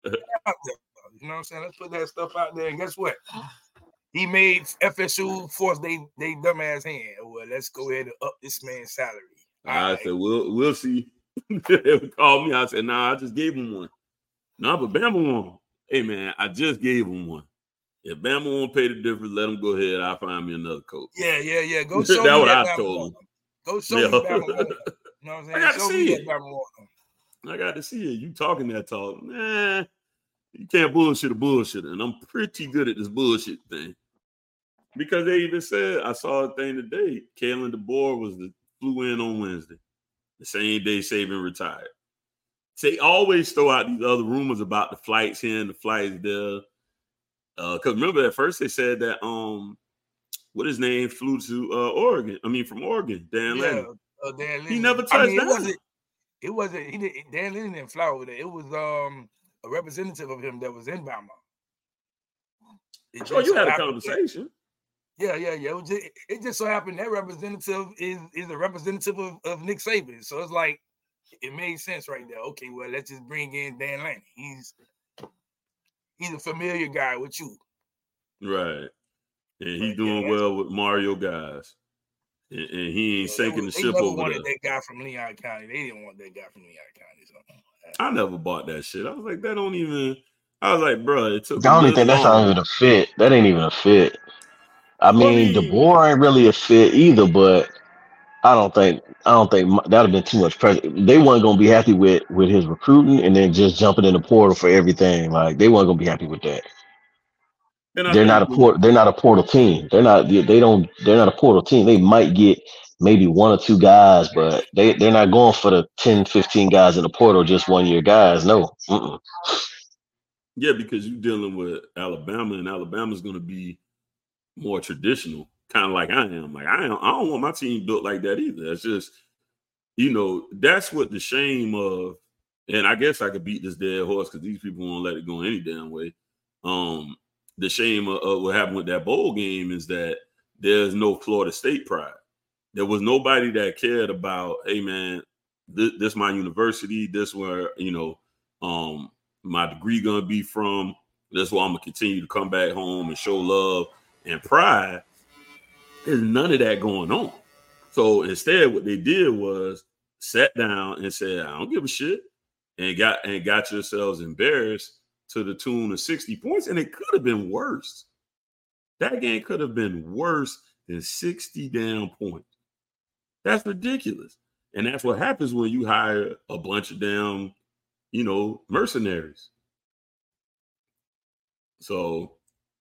out there. You know what I'm saying? Let's put that stuff out there. And guess what? He made FSU force they dumbass hand. Well, let's go ahead and up this man's salary. I said, we'll see. They would call me. I said, nah, I just gave him one. No, but Bama won. Hey, man, I just gave him one. If Bama won't pay the difference, let him go ahead. I'll find me another coach. Yeah. Go show me what that I Bama told won. him. Go show me Bama won. You know what I'm saying? I got to see it. I got to see it. You talking that talk. Nah, you can't bullshit a bullshitter. And I'm pretty good at this bullshit thing. Because they even said, I saw a thing today, Kalen DeBoer flew in on Wednesday. The same day Saban retired. So they always throw out these other rumors about the flights here and the flights there. Because remember, at first they said that what his name flew to Oregon. I mean, from Oregon, Dan Lanning. Dan Lanning. He never touched down. It wasn't. Dan Lanning didn't fly over there. It was a representative of him that was in Bama. So you had a conversation. Yeah. It just so happened that representative is a representative of Nick Saban. So it's like it made sense right there. Okay, well, let's just bring in Dan Lanning. He's a familiar guy with you. Right. And he's doing well with Mario guys. And he ain't sinking the ship over there. They wanted that guy from Leon County. They didn't want that guy from Leon County. So. I never bought that shit. I was like, that don't even... I was like, bro, it took... I don't even think that's not even a fit. That ain't even a fit. I mean, DeBoer ain't really a fit either, but I don't think that would have been too much pressure. They weren't going to be happy with his recruiting and then just jumping in the portal for everything. Like, they weren't going to be happy with that. They're not a portal team. They're not a portal team. They might get maybe one or two guys, but they're not going for the 10, 15 guys in the portal, just 1 year guys. No. Mm-mm. Yeah, because you're dealing with Alabama, and Alabama's going to be more traditional, kind of like I am. Like I don't want my team built like that either. It's just, that's what the shame of, and I guess I could beat this dead horse because these people won't let it go any damn way. The shame of what happened with that bowl game is that there's no Florida State pride. There was nobody that cared about, hey man, this my university, this where my degree gonna be from. That's why I'm gonna continue to come back home and show love and pride. There's none of that going on. So instead, what they did was sat down and said, I don't give a shit, and got yourselves embarrassed to the tune of 60 points. And it could have been worse. That game could have been worse than 60 damn points. That's ridiculous. And that's what happens when you hire a bunch of damn, mercenaries. So,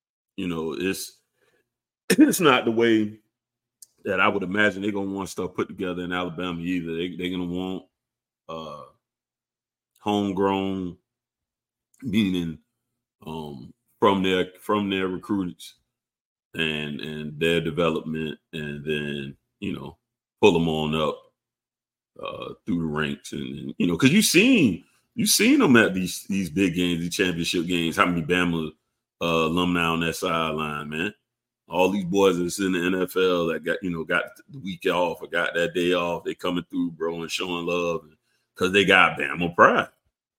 it's not the way that I would imagine they're going to want stuff put together in Alabama either. They're going to want homegrown, meaning from their recruits and their development, and then, pull them on up through the ranks. And because you've seen them at these big games, these championship games, how many Bama alumni on that sideline, man. All these boys that's in the NFL that got the week off or got that day off, they coming through, bro, and showing love because they got Bama pride.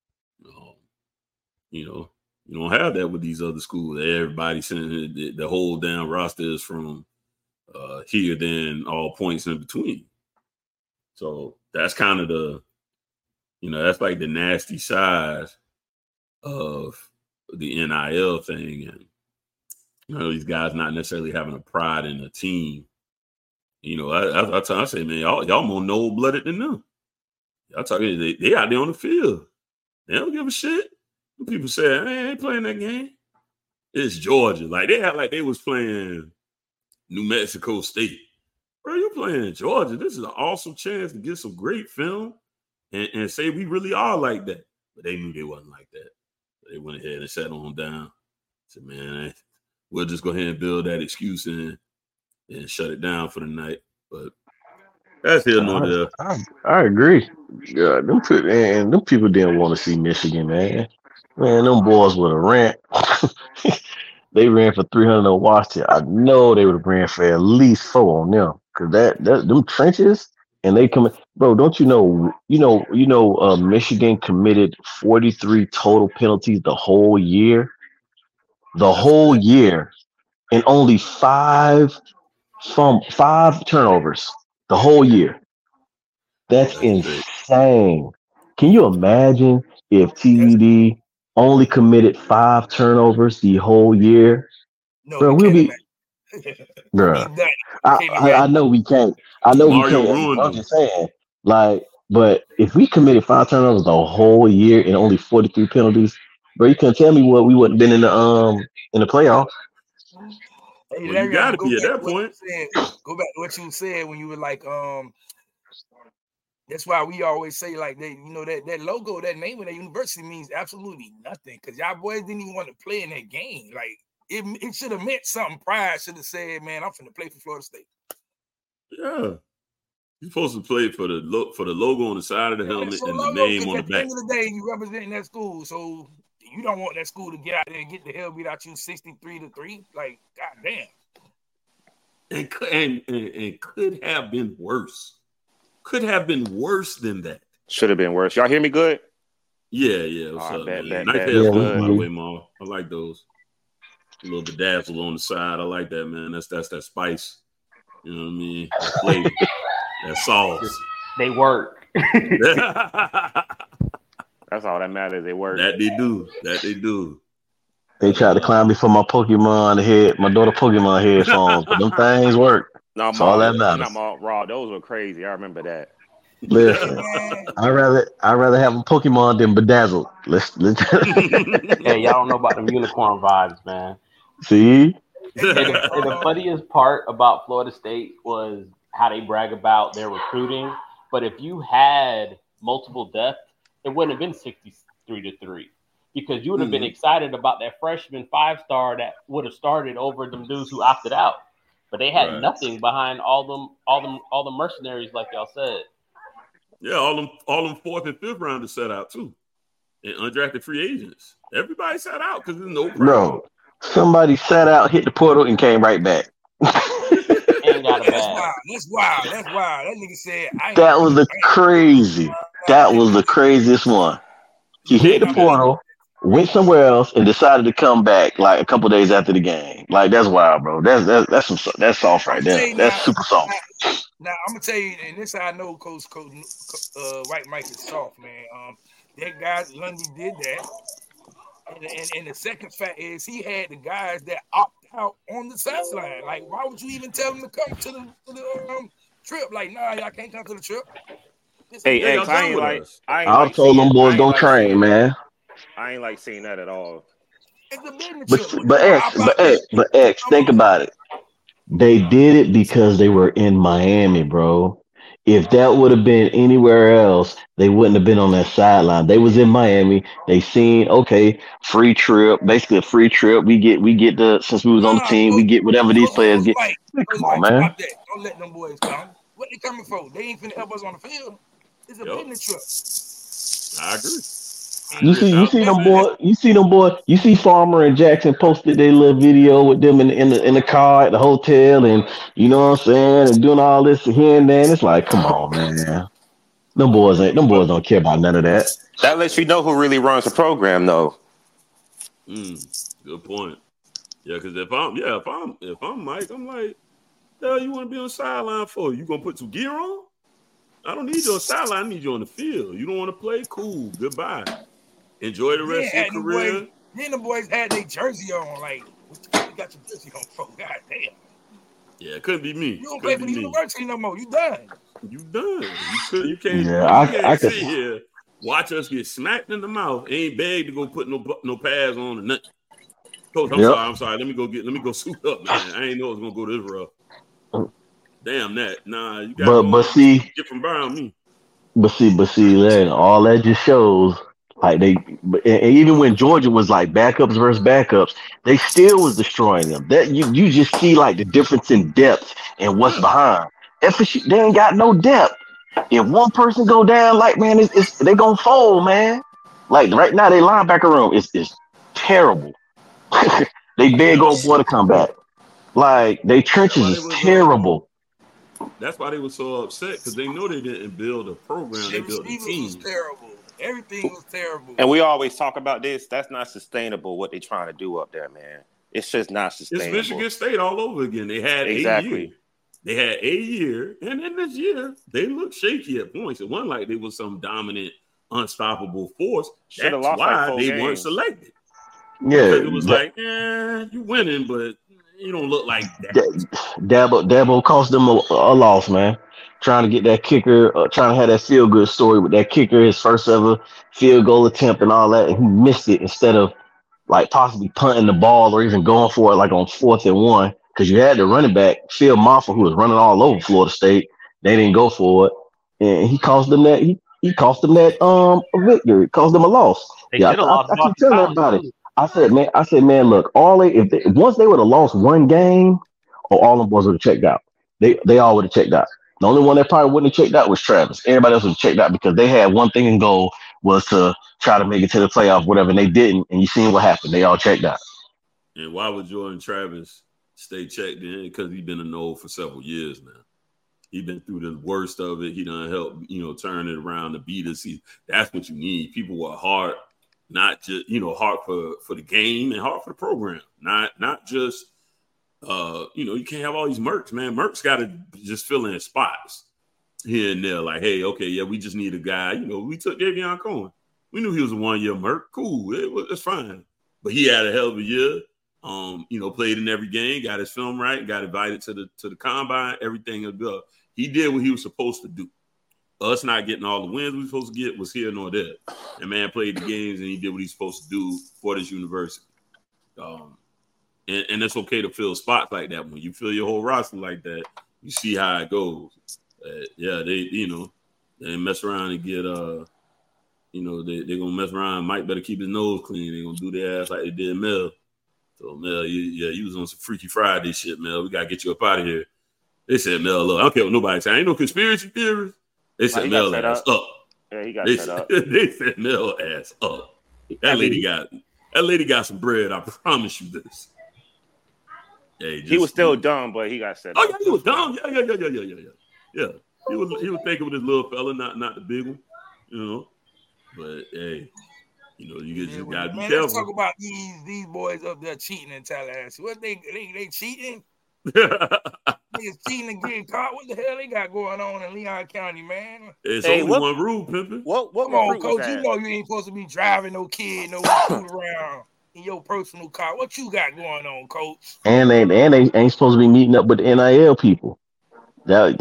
You don't have that with these other schools. Everybody sending the whole damn roster is from here, then all points in between. So that's kind of that's like the nasty side of the NIL thing. And these guys not necessarily having a pride in the team. I say, man, y'all more noble-blooded than them. Y'all talking, they out there on the field. They don't give a shit. People say, hey, I ain't playing that game. It's Georgia. Like, they act like they was playing New Mexico State. Bro, you playing Georgia. This is an awesome chance to get some great film and say we really are like that. But they knew they wasn't like that. They went ahead and sat on down. Said, man, we'll just go ahead and build that excuse and shut it down for the night. But that's here nor there. I agree. Yeah, them people didn't want to see Michigan, man. Man, them boys would have ran. They ran for 300 on Washington. I know they would have ran for at least 4 on them. Because them trenches, and they come. Bro, don't you know? Michigan committed 43 total penalties the whole year. The That's whole bad. year, and only five turnovers the whole year. That's That's big. insane. Can you imagine if That's TED only committed 5 turnovers the whole year? no, Bro, we we'll can't be, imagine. We bruh. done. We I, can't I I imagine. know we can't. I know we Mario can't. ruined I'm them. just saying, like, but if we committed 5 turnovers the whole year and only 43 penalties, bro, you can't tell me what we wouldn't been in the playoffs. Hey Well, you Larry, I'm got gonna to go be at back to that what point. you said. Go back to what you said when you were like, that's why we always say like that logo, that name of that university means absolutely nothing because y'all boys didn't even want to play in that game. Like it should have meant something. Pride should have said, "Man, I'm finna play for Florida State." Yeah, you're supposed to play for the logo on the side of the helmet That's your and the logo name because on the at the back. end of the day, you representing that school, so you don't want that school to get out there and get the hell beat out you 63-3. Like, goddamn. And could have been worse. Could have been worse than that. Should have been worse. Y'all hear me good? Yeah. What's Oh, up, bet, man? bet, Nice bet. Yeah, headphones, we by the do. way, Ma. I like those. A little bedazzle on the side. I like that, man. That's that spice. You know what I mean? That flavor. That sauce. They work. That's all that matters. They work. That they do. They tried to climb me for my my daughter Pokemon headphones, but them things work. No, That's all that not matters. raw. Those were crazy. I remember that. Listen, I'd rather have a Pokemon than bedazzled. Let's Hey, y'all don't know about them unicorn vibes, man. see. And the funniest part about Florida State was how they brag about their recruiting. But if you had multiple depth, it wouldn't have been 63-3 because you would have been excited about that freshman 5-star that would have started over them dudes who opted out. But they had nothing behind all the mercenaries, like y'all said. Yeah, all them 4th and 5th rounders set out too, and undrafted free agents. Everybody sat out because there's no crowd. Bro, somebody sat out, hit the portal, and came right back. And got a bag. That's wild. That nigga said, That was the craziest one. He hit the portal, went somewhere else, and decided to come back like a couple days after the game. Like that's wild, bro. That's soft right there. That's super soft. Now I'm gonna tell you, and this how I know Coach White Mike is soft, man. That guy Lundy did that, and the second fact is he had the guys that opt out on the sideline. Like, why would you even tell them to come to the trip? Like, nah, y'all can't come to the trip. Hey, X, I told them boys don't train, man. I ain't like seeing that at all. But X, think about it. They did it because they were in Miami, bro. If that would have been anywhere else, they wouldn't have been on that sideline. They was in Miami. They seen, okay, free trip, basically a free trip. We get since we was on the team, we get whatever these players get. Come on, man. Don't let them boys come. What they coming for? They ain't finna help us on the field. It's a business trip. I agree. You see them boys. You see Farmer and Jackson posted their little video with them in the car at the hotel, and you know what I'm saying, and doing all this here and there. And it's like, come on, man. Them boys don't care about none of that. That lets you know who really runs the program, though. Good point. Yeah, because if I'm Mike, I'm like, hell, you want to be on the sideline for? You gonna put some gear on? I don't need you on the sideline. I need you on the field. You don't want to play? Cool. Goodbye. Enjoy the rest of your career. Then the boys had their jersey on. Like, what the fuck you got your jersey on for? God damn. Yeah, it couldn't be me. You don't play for the university no more. You done. You can't. Yeah, I sit here, watch us get smacked in the mouth. Ain't beg to go put no pads on or nothing. Coach, I'm sorry. Let me go suit up, man. I ain't know it was gonna go this rough. Damn that. Nah, you got get from behind me. But see, Larry, all that just shows. Like and even when Georgia was like backups versus backups, they still was destroying them. That you just see like the difference in depth and what's behind. FSU, they ain't got no depth. If one person go down, like man, they gonna fold, man. Like right now, their linebacker room is terrible. They beg old boy to come back. Like they trenches is terrible. That's why they were so upset because they know they didn't build a program. They The built a receivers team. was terrible. Everything was terrible. And we always talk about this. That's not sustainable. What they're trying to do up there, man. It's just not sustainable. It's Michigan State all over again. They had Exactly. a year. They had a year, and in this year, they looked shaky at points. It wasn't like they was some dominant, unstoppable force. Should've That's lost why like 4 they games. weren't selected. Yeah, Because it was like, you winning, but you don't look like that. Dabo cost them a loss, man. Trying to get that kicker, trying to have that feel good story with that kicker, his first ever field goal attempt and all that, and he missed it instead of like possibly punting the ball or even going for it like on 4th and 1 because you had the running back Phil Maffa who was running all over Florida State. They didn't go for it, and he cost them that. He cost them that a victory, cost them a loss. They Yeah, should've lost I keep Boston telling College, everybody. I said, man, look, once they would have lost one game, or all them boys would have checked out. They all would have checked out. The only one that probably wouldn't have checked out was Travis. Everybody else would have checked out because they had one thing in goal was to try to make it to the playoff, whatever, and they didn't. And you seen what happened. They all checked out. And why would Jordan Travis stay checked in? Because he's been a no for several years now. He's been through the worst of it. He done help, turn it around to beat us. That's what you need. People who are hard, not just, hard for the game and hard for the program. Not just, you can't have all these mercs, man. Mercs got to just fill in spots here and there. Like, hey, okay, yeah, we just need a guy. We took Davion Cohen. We knew he was a 1-year merc. Cool, it's fine. But he had a hell of a year. Played in every game, got his film right, got invited to the combine. Everything was good. He did what he was supposed to do. Us not getting all the wins we were supposed to get was here nor there. And man played the games and he did what he's supposed to do for this university. And it's okay to fill spots like that. When you fill your whole roster like that, you see how it goes. They mess around and get they're gonna mess around. Mike better keep his nose clean. They're gonna do their ass like they did Mel. So Mel, you was on some Freaky Friday shit, Mel. We gotta get you up out of here. They said, Mel, look, I don't care what nobody said. Ain't no conspiracy theories. They said Mel ass up. Yeah, he got set up. They said Mel ass up. That lady got some bread. I promise you this. Yeah, he was still dumb, but he got set up. Oh yeah, he was dumb. Yeah. He was thinking with his little fella, not the big one. But hey, you just gotta be careful. Let's talk about these boys up there cheating in Tallahassee. What they cheating? Niggas cheating and getting caught. What the hell they got going on in Leon County, man? It's only one rule, pimpin'. What Come on, coach. You know you ain't supposed to be driving no kid, no food around in your personal car. What you got going on, coach? And they ain't supposed to be meeting up with the NIL people. That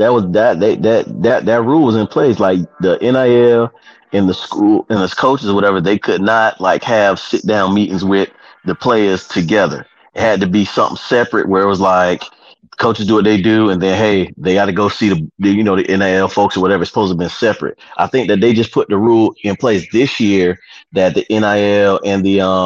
rule was in place. Like the NIL and the school and the coaches or whatever, they could not like have sit down meetings with the players together. It had to be something separate where it was like coaches do what they do, and then hey, they got to go see the NIL folks or whatever. It's supposed to have been separate. I think that they just put the rule in place this year that the NIL and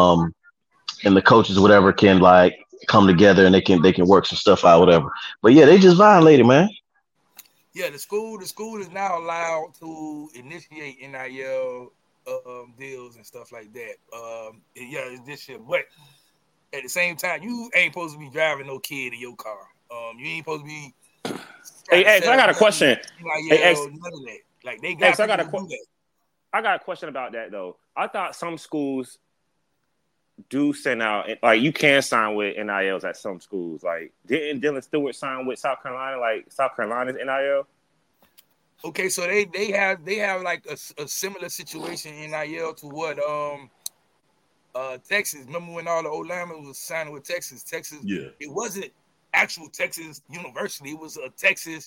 the coaches or whatever can like come together and they can work some stuff out, whatever. But yeah, they just violated, man. Yeah, the school is now allowed to initiate NIL deals and stuff like that. It's this shit, but at the same time, you ain't supposed to be driving no kid in your car. You ain't supposed to be. Hey, X, I got a question. Hey, X, none of that. Like they got. X, I got a question about that though. I thought some schools do send out like you can sign with NILs at some schools. Like didn't Dylan Stewart sign with South Carolina? Like South Carolina's NIL. Okay, so they have like a similar situation in NIL to what Texas. Remember when all the old linemen was signing with Texas? Yeah. It wasn't actual Texas University. It was a Texas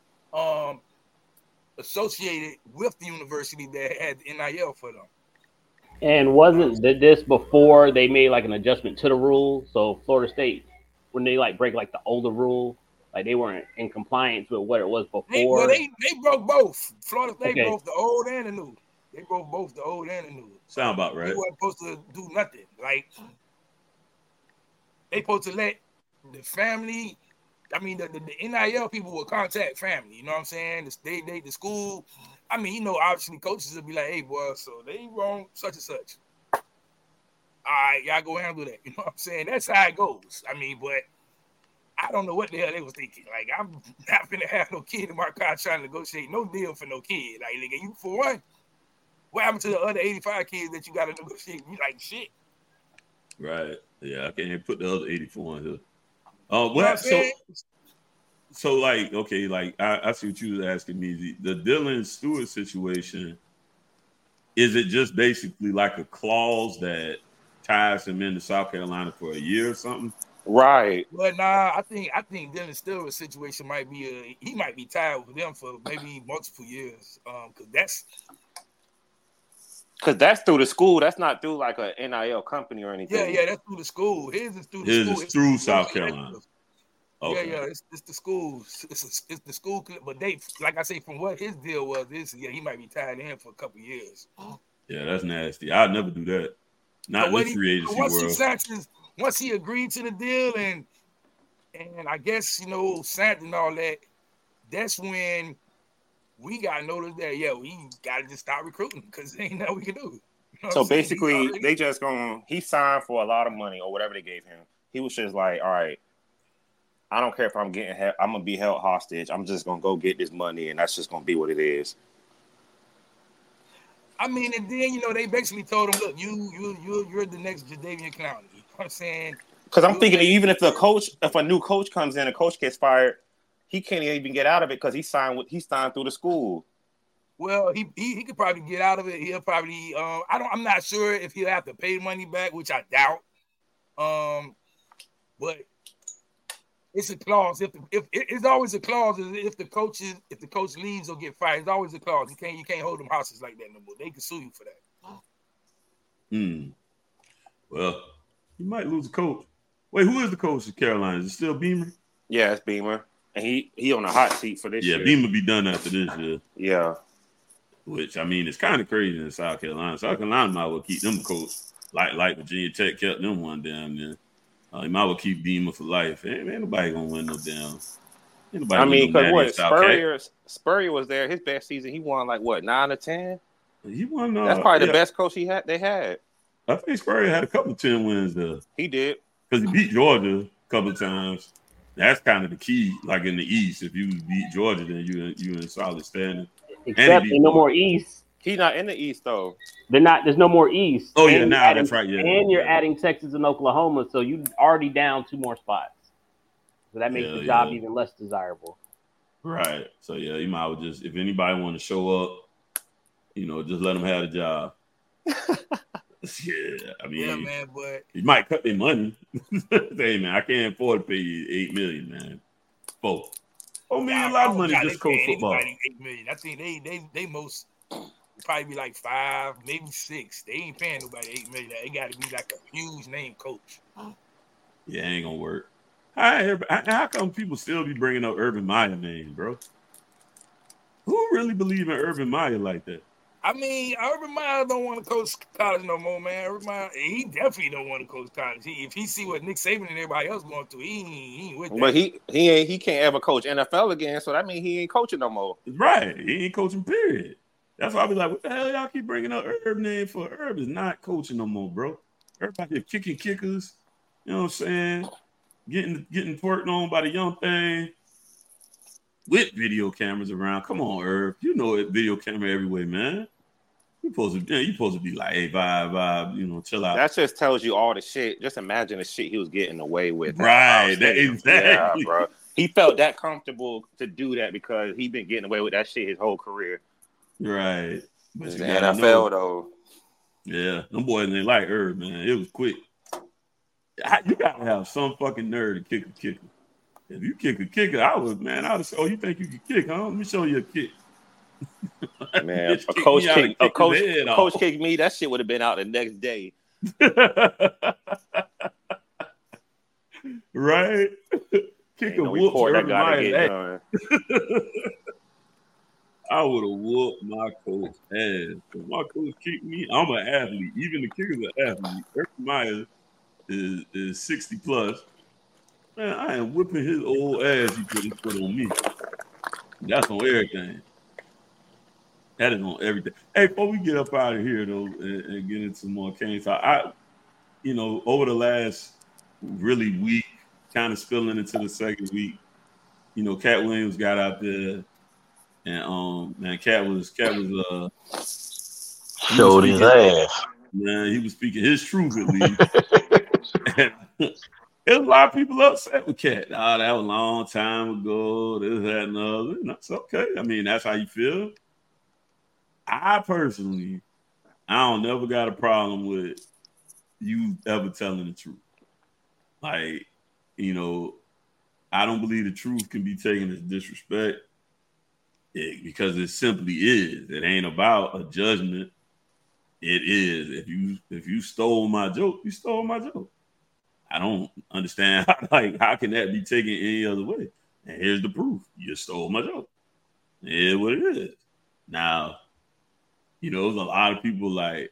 associated with the university that had NIL for them. And wasn't this before they made like an adjustment to the rule? So Florida State, when they like break like the older rule, like they weren't in compliance with what it was before. They broke both. Florida State broke the old and the new. They broke both the old and the new. Sound about right. They weren't supposed to do nothing. Like they supposed to let the family. I mean, the NIL people will contact family. You know what I'm saying? The school. I mean, obviously coaches will be like, "Hey, boy, so they wrong such and such. All right, y'all go handle that." You know what I'm saying? That's how it goes. I mean, but I don't know what the hell they was thinking. Like, I'm not gonna have no kid in my car trying to negotiate no deal for no kid. Like, nigga, you for one, what happened to the other 85 kids that you got to negotiate? You like shit. Right. Yeah, I can't put the other 84 in here. What So like, okay, like I see what you was asking me. The Dylan Stewart situation, is it just basically like a clause that ties him into South Carolina for a year or something? Right. But nah, I think Dylan Stewart's situation might be he might be tied with them for maybe multiple years. Because that's through the school. That's not through like a NIL company or anything. Yeah, that's through the school. His is through the school. His is through South Carolina. Okay. Yeah, it's the school. It's the school. But they, like I say, from what his deal was, he might be tied in for a couple years. Yeah, that's nasty. I'd never do that. Not in the free agency world. Once he agreed to the deal and I guess, signed and all that, that's when we got noticed that, we got to just start recruiting because there ain't nothing we can do. So basically, they just he signed for a lot of money or whatever they gave him. He was just like, all right, I don't care if I'm going to be held hostage. I'm just going to go get this money, and that's just going to be what it is. I mean, and then, they basically told him, look, you're the next Jadeveon Clowney. You know what I'm saying? Because I'm thinking even if a new coach comes in, a coach gets fired, he can't even get out of it because he signed through the school. Well, he could probably get out of it. He'll probably I'm not sure if he'll have to pay money back, which I doubt. But it's a clause. If it's always a clause, if the coach leaves or get fired, it's always a clause. You can't hold them hostage like that no more. They can sue you for that. Well, you might lose a coach. Wait, who is the coach of Carolina? Is it still Beamer? Yeah, it's Beamer. And he on a hot seat for this year. Yeah, Beamer be done after this year. Yeah. Which, I mean, it's kind of crazy in South Carolina. South Carolina might well keep them coach like Virginia Tech kept them one down there. They might well keep Beamer for life. Ain't nobody going to win no damn. I mean, because what, Spurrier was there. His best season, he won like, what, 9 or 10? He won. That's probably the best coach they had. I think Spurrier had a couple of 10 wins there. He did. Because he beat Georgia a couple of times. That's kind of the key, like in the East. If you beat Georgia, then you in solid standing. Except there's no more East. He's not in the East though. They're not. There's no more East. Oh yeah, now that's right. Yeah, and you're adding Texas and Oklahoma, so you already down 2 more spots. So that makes the job even less desirable. Right. So yeah, you might well just, if anybody want to show up, just let them have the job. Yeah, I mean, yeah, man, but you might cut their money. Hey, man, I can't afford to pay you $8 million, man. $4 million, a lot of money just coach football. $8 million. I think they most probably be like 5, maybe 6. They ain't paying nobody $8 million. They got to be like a huge name coach. Yeah, ain't gonna work. How come people still be bringing up Urban Meyer name, bro? Who really believe in Urban Meyer like that? I mean, Urban Meyer don't want to coach college no more, man. Urban Meyer, he definitely don't want to coach college. If he see what Nick Saban and everybody else going through, he ain't with that. But he can't ever coach NFL again, so that means he ain't coaching no more. Right, he ain't coaching. Period. That's why I be like, what the hell y'all keep bringing up Urban name for? Urban is not coaching no more, bro. Everybody here kicking kickers. You know what I'm saying? Getting twerked on by the young thing. With video cameras around. Come on, Herb. You know it. Video camera everywhere, man. You supposed to be like, hey, vibe, chill out. That just tells you all the shit. Just imagine the shit he was getting away with. Right, exactly. Yeah, bro. He felt that comfortable to do that because he been getting away with that shit his whole career. Right. But the NFL, though. Yeah, them boys ain't like Herb, man. It was quick. You gotta have some fucking nerve to kick a kicker. If you kick a kicker, I would say, oh, you think you can kick, huh? Let me show you a kick. Man, a coach kicked me, that shit would have been out the next day. Right? Kick a whoop for everybody. I would have whooped my coach ass. If my coach kicked me, I'm an athlete. Even the kicker's an athlete. Urban Meyer is 60 plus. Man, I am whipping his old ass he put on me. That's on everything. That is on everything. Hey, before we get up out of here, though, and get into more Canes, I over the last really week, kind of spilling into the second week. You know, Cat Williams got out there, and man, Cat was showed his ass. Man, he was speaking his truth at least. And there's a lot of people upset with Cat. Oh, that was a long time ago. This, that, and the other. And that's okay. I mean, that's how you feel. I personally, I don't never got a problem with you ever telling the truth. Like, you know, I don't believe the truth can be taken as disrespect because it simply is. It ain't about a judgment. It is. If you stole my joke, you stole my joke. I don't understand how can that be taken any other way? And here's the proof. You stole my joke. It is what it is. Now, you know, there's a lot of people like,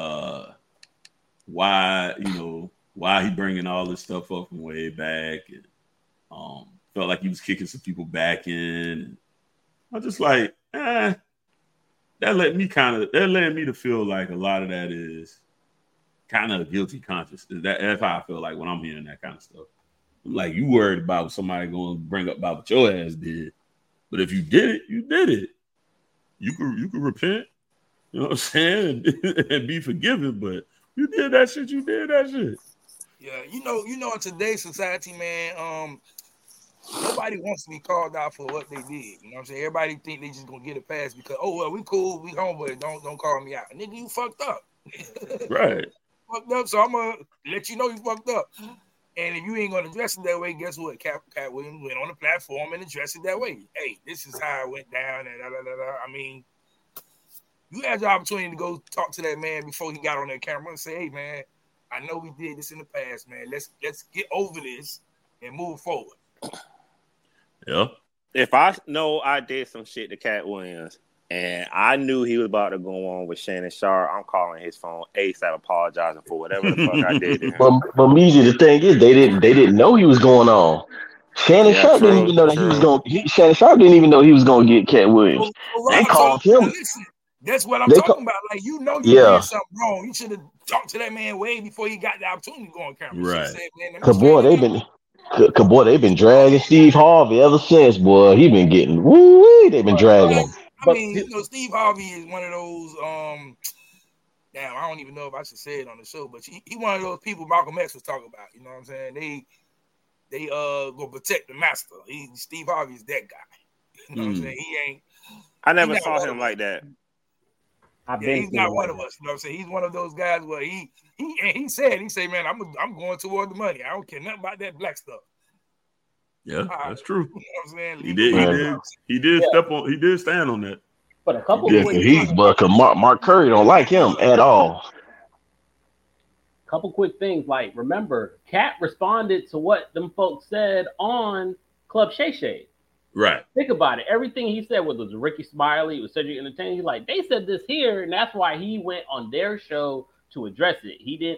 why he bringing all this stuff up from way back, and felt like he was kicking some people back in. I'm just like, that led me to feel like a lot of that is kind of a guilty conscience. That's how I feel like when I'm hearing that kind of stuff. I'm like, you worried about what somebody going to bring up about what your ass did, but if you did it, you did it. You could repent, you know what I'm saying, and be forgiven. But you did that shit. You did that shit. Yeah, you know, in today's society, man, nobody wants to be called out for what they did. You know what I'm saying? Everybody think they just gonna get a pass because, oh well, we cool, we homeboy, don't call me out. Nigga, you fucked up. Right. Fucked up, so I'm gonna let you know you fucked up. And if you ain't gonna address it that way, guess what? Cat Williams went on the platform and addressed it that way. Hey, this is how it went down, and I mean, you had the opportunity to go talk to that man before he got on that camera and say, hey man, I know we did this in the past, man. Let's get over this and move forward. Yeah. If I know I did some shit to Cat Williams and I knew he was about to go on with Shannon Sharp, I'm calling his phone ASAP, apologizing for whatever the fuck I did to him. But Measy, the thing is, they didn't know he was going on. Shannon Sharp didn't even know that he was going. Shannon Sharp didn't even know he was going to get Cat Williams. They called him. Listen, that's what I'm talking about. Like, you know, you did something wrong. You should have talked to that man way before he got the opportunity to go on camera. Right. Because boy, they've been dragging Steve Harvey ever since. Boy, he been getting they've been dragging him. I mean, you know, Steve Harvey is one of those. Damn, I don't even know if I should say it on the show, but he one of those people Malcolm X was talking about. You know what I'm saying? They go protect the master. Steve Harvey is that guy. You know what I'm saying? He ain't. I never saw him like that. He's not one of us. You know what I'm saying? He's one of those guys where he said, man, I'm going toward the money. I don't care nothing about that black stuff. Yeah, that's true. You know what I'm saying? He did stand on that. But a couple Mark Curry don't like him at all. Couple quick things, like remember, Cat responded to what them folks said on Club Shay Shay. Right. Think about it. Everything he said was Ricky Smiley, it was Cedric Entertainment. He's like, they said this here, and that's why he went on their show to address it.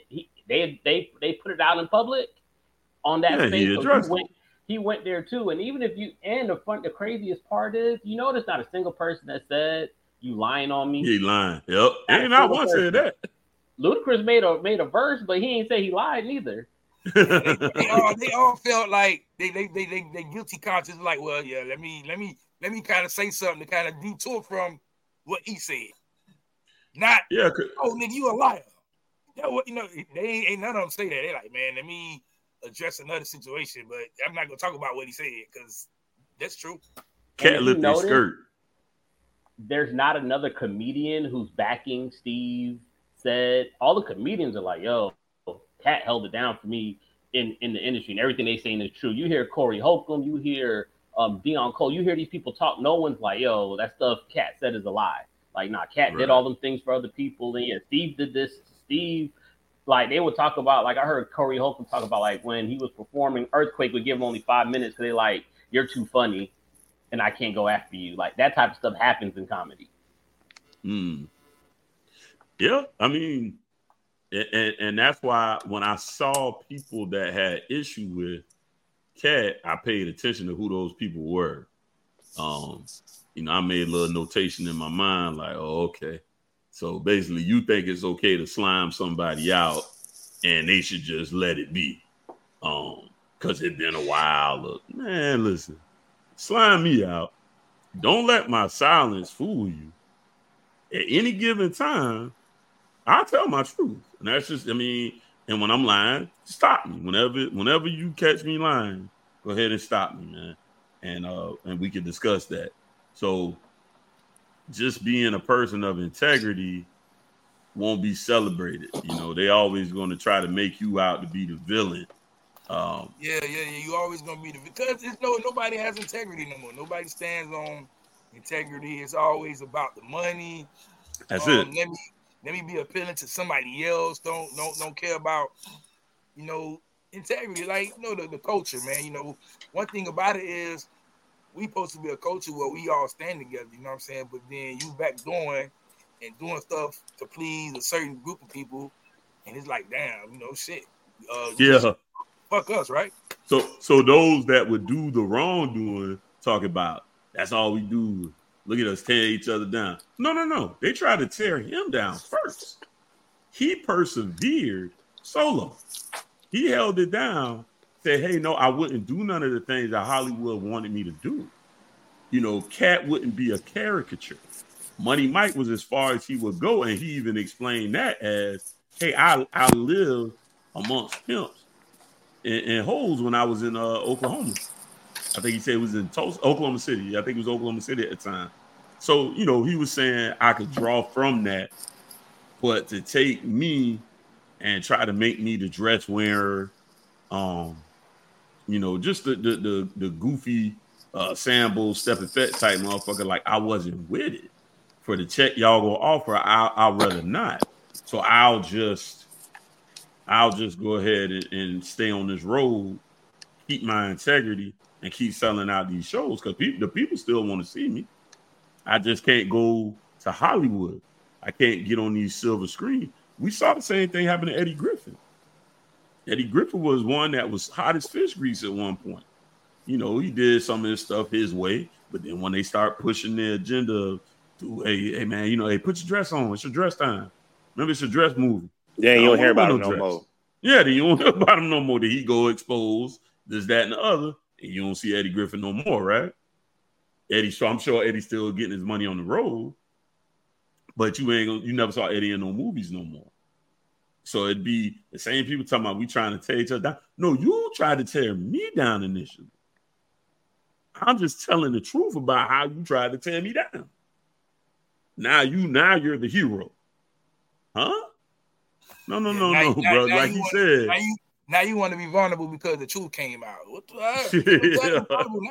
They put it out in public on that space. He went there too. And even if the craziest part is, you notice not a single person that said you lying on me. He lying. Yep. Ain't not one said that. Ludacris made a verse, but he ain't say he lied neither. they all felt like they guilty conscience. Like, well, yeah, let me kind of say something to kind of detour from what he said. Not, oh nigga, you a liar. You know, they ain't none of them say that. They like, man, let me address another situation, but I'm not gonna talk about what he said because that's true. Cat lift his skirt. There's not another comedian who's backing Steve said. All the comedians are like, yo, Cat held it down for me in the industry, and everything they saying is true. You hear Corey Holcomb, you hear Dion Cole, you hear these people talk. No one's like, yo, that stuff Cat said is a lie. Like, nah, Cat did all them things for other people, and yeah, Steve did this. Steve, like, they would talk about, like, I heard Corey Holcomb talk about, like, when he was performing, Earthquake would give him only 5 minutes because they like, you're too funny, and I can't go after you. Like, that type of stuff happens in comedy. Yeah, I mean. And that's why when I saw people that had issue with Cat, I paid attention to who those people were. You know, I made a little notation in my mind, like, oh, okay. So basically, you think it's okay to slime somebody out, and they should just let it be. Because because it's been a while. Look, man, listen, slime me out. Don't let my silence fool you. At any given time, I tell my truth. And that's just, I mean, and when I'm lying, stop me. Whenever you catch me lying, go ahead and stop me, man. And we can discuss that. So just being a person of integrity won't be celebrated. You know, they always going to try to make you out to be the villain. Yeah. You always gonna be because it's nobody has integrity no more. Nobody stands on integrity. It's always about the money. That's it. Let me be appealing to somebody else. Don't care about, you know, integrity. Like, you know, the culture, man. You know, one thing about it is we supposed to be a culture where we all stand together. You know what I'm saying? But then you back doing stuff to please a certain group of people, and it's like, damn, you know, shit. Yeah. Fuck us, right? So those that would do the wrongdoing talk about that's all we do. Look at us tear each other down. No. They try to tear him down first. He persevered solo. He held it down, said, hey, no, I wouldn't do none of the things that Hollywood wanted me to do. You know, Cat wouldn't be a caricature. Money Mike was as far as he would go, and he even explained that as, hey, I live amongst pimps and hoes when I was in Oklahoma. I think he said it was in Tulsa, Oklahoma City. I think it was Oklahoma City at the time. So, you know, he was saying I could draw from that, but to take me and try to make me the dress wearer, you know, just the goofy Sambo Step Effect type motherfucker, like I wasn't with it. For the check y'all gonna offer, I'll rather not. So I'll just go ahead and stay on this road, keep my integrity, and keep selling out these shows because the people still want to see me. I just can't go to Hollywood. I can't get on these silver screens. We saw the same thing happen to Eddie Griffin. Eddie Griffin was one that was hot as fish grease at one point. You know, he did some of his stuff his way, but then when they start pushing their agenda to, hey man, you know, hey, put your dress on. It's your dress time. Remember, it's your dress movie. Yeah, you don't hear about him no more. Yeah, then you don't hear about him no more. Did he go expose this, that, and the other? And you don't see Eddie Griffin no more, right? So I'm sure Eddie's still getting his money on the road, but you never saw Eddie in no movies no more. So it'd be the same people talking about we trying to tear each other down. No, you tried to tear me down initially. I'm just telling the truth about how you tried to tear me down. Now you're the hero. Huh? No, bro. Like you said. Now you want to be vulnerable because the truth came out. What the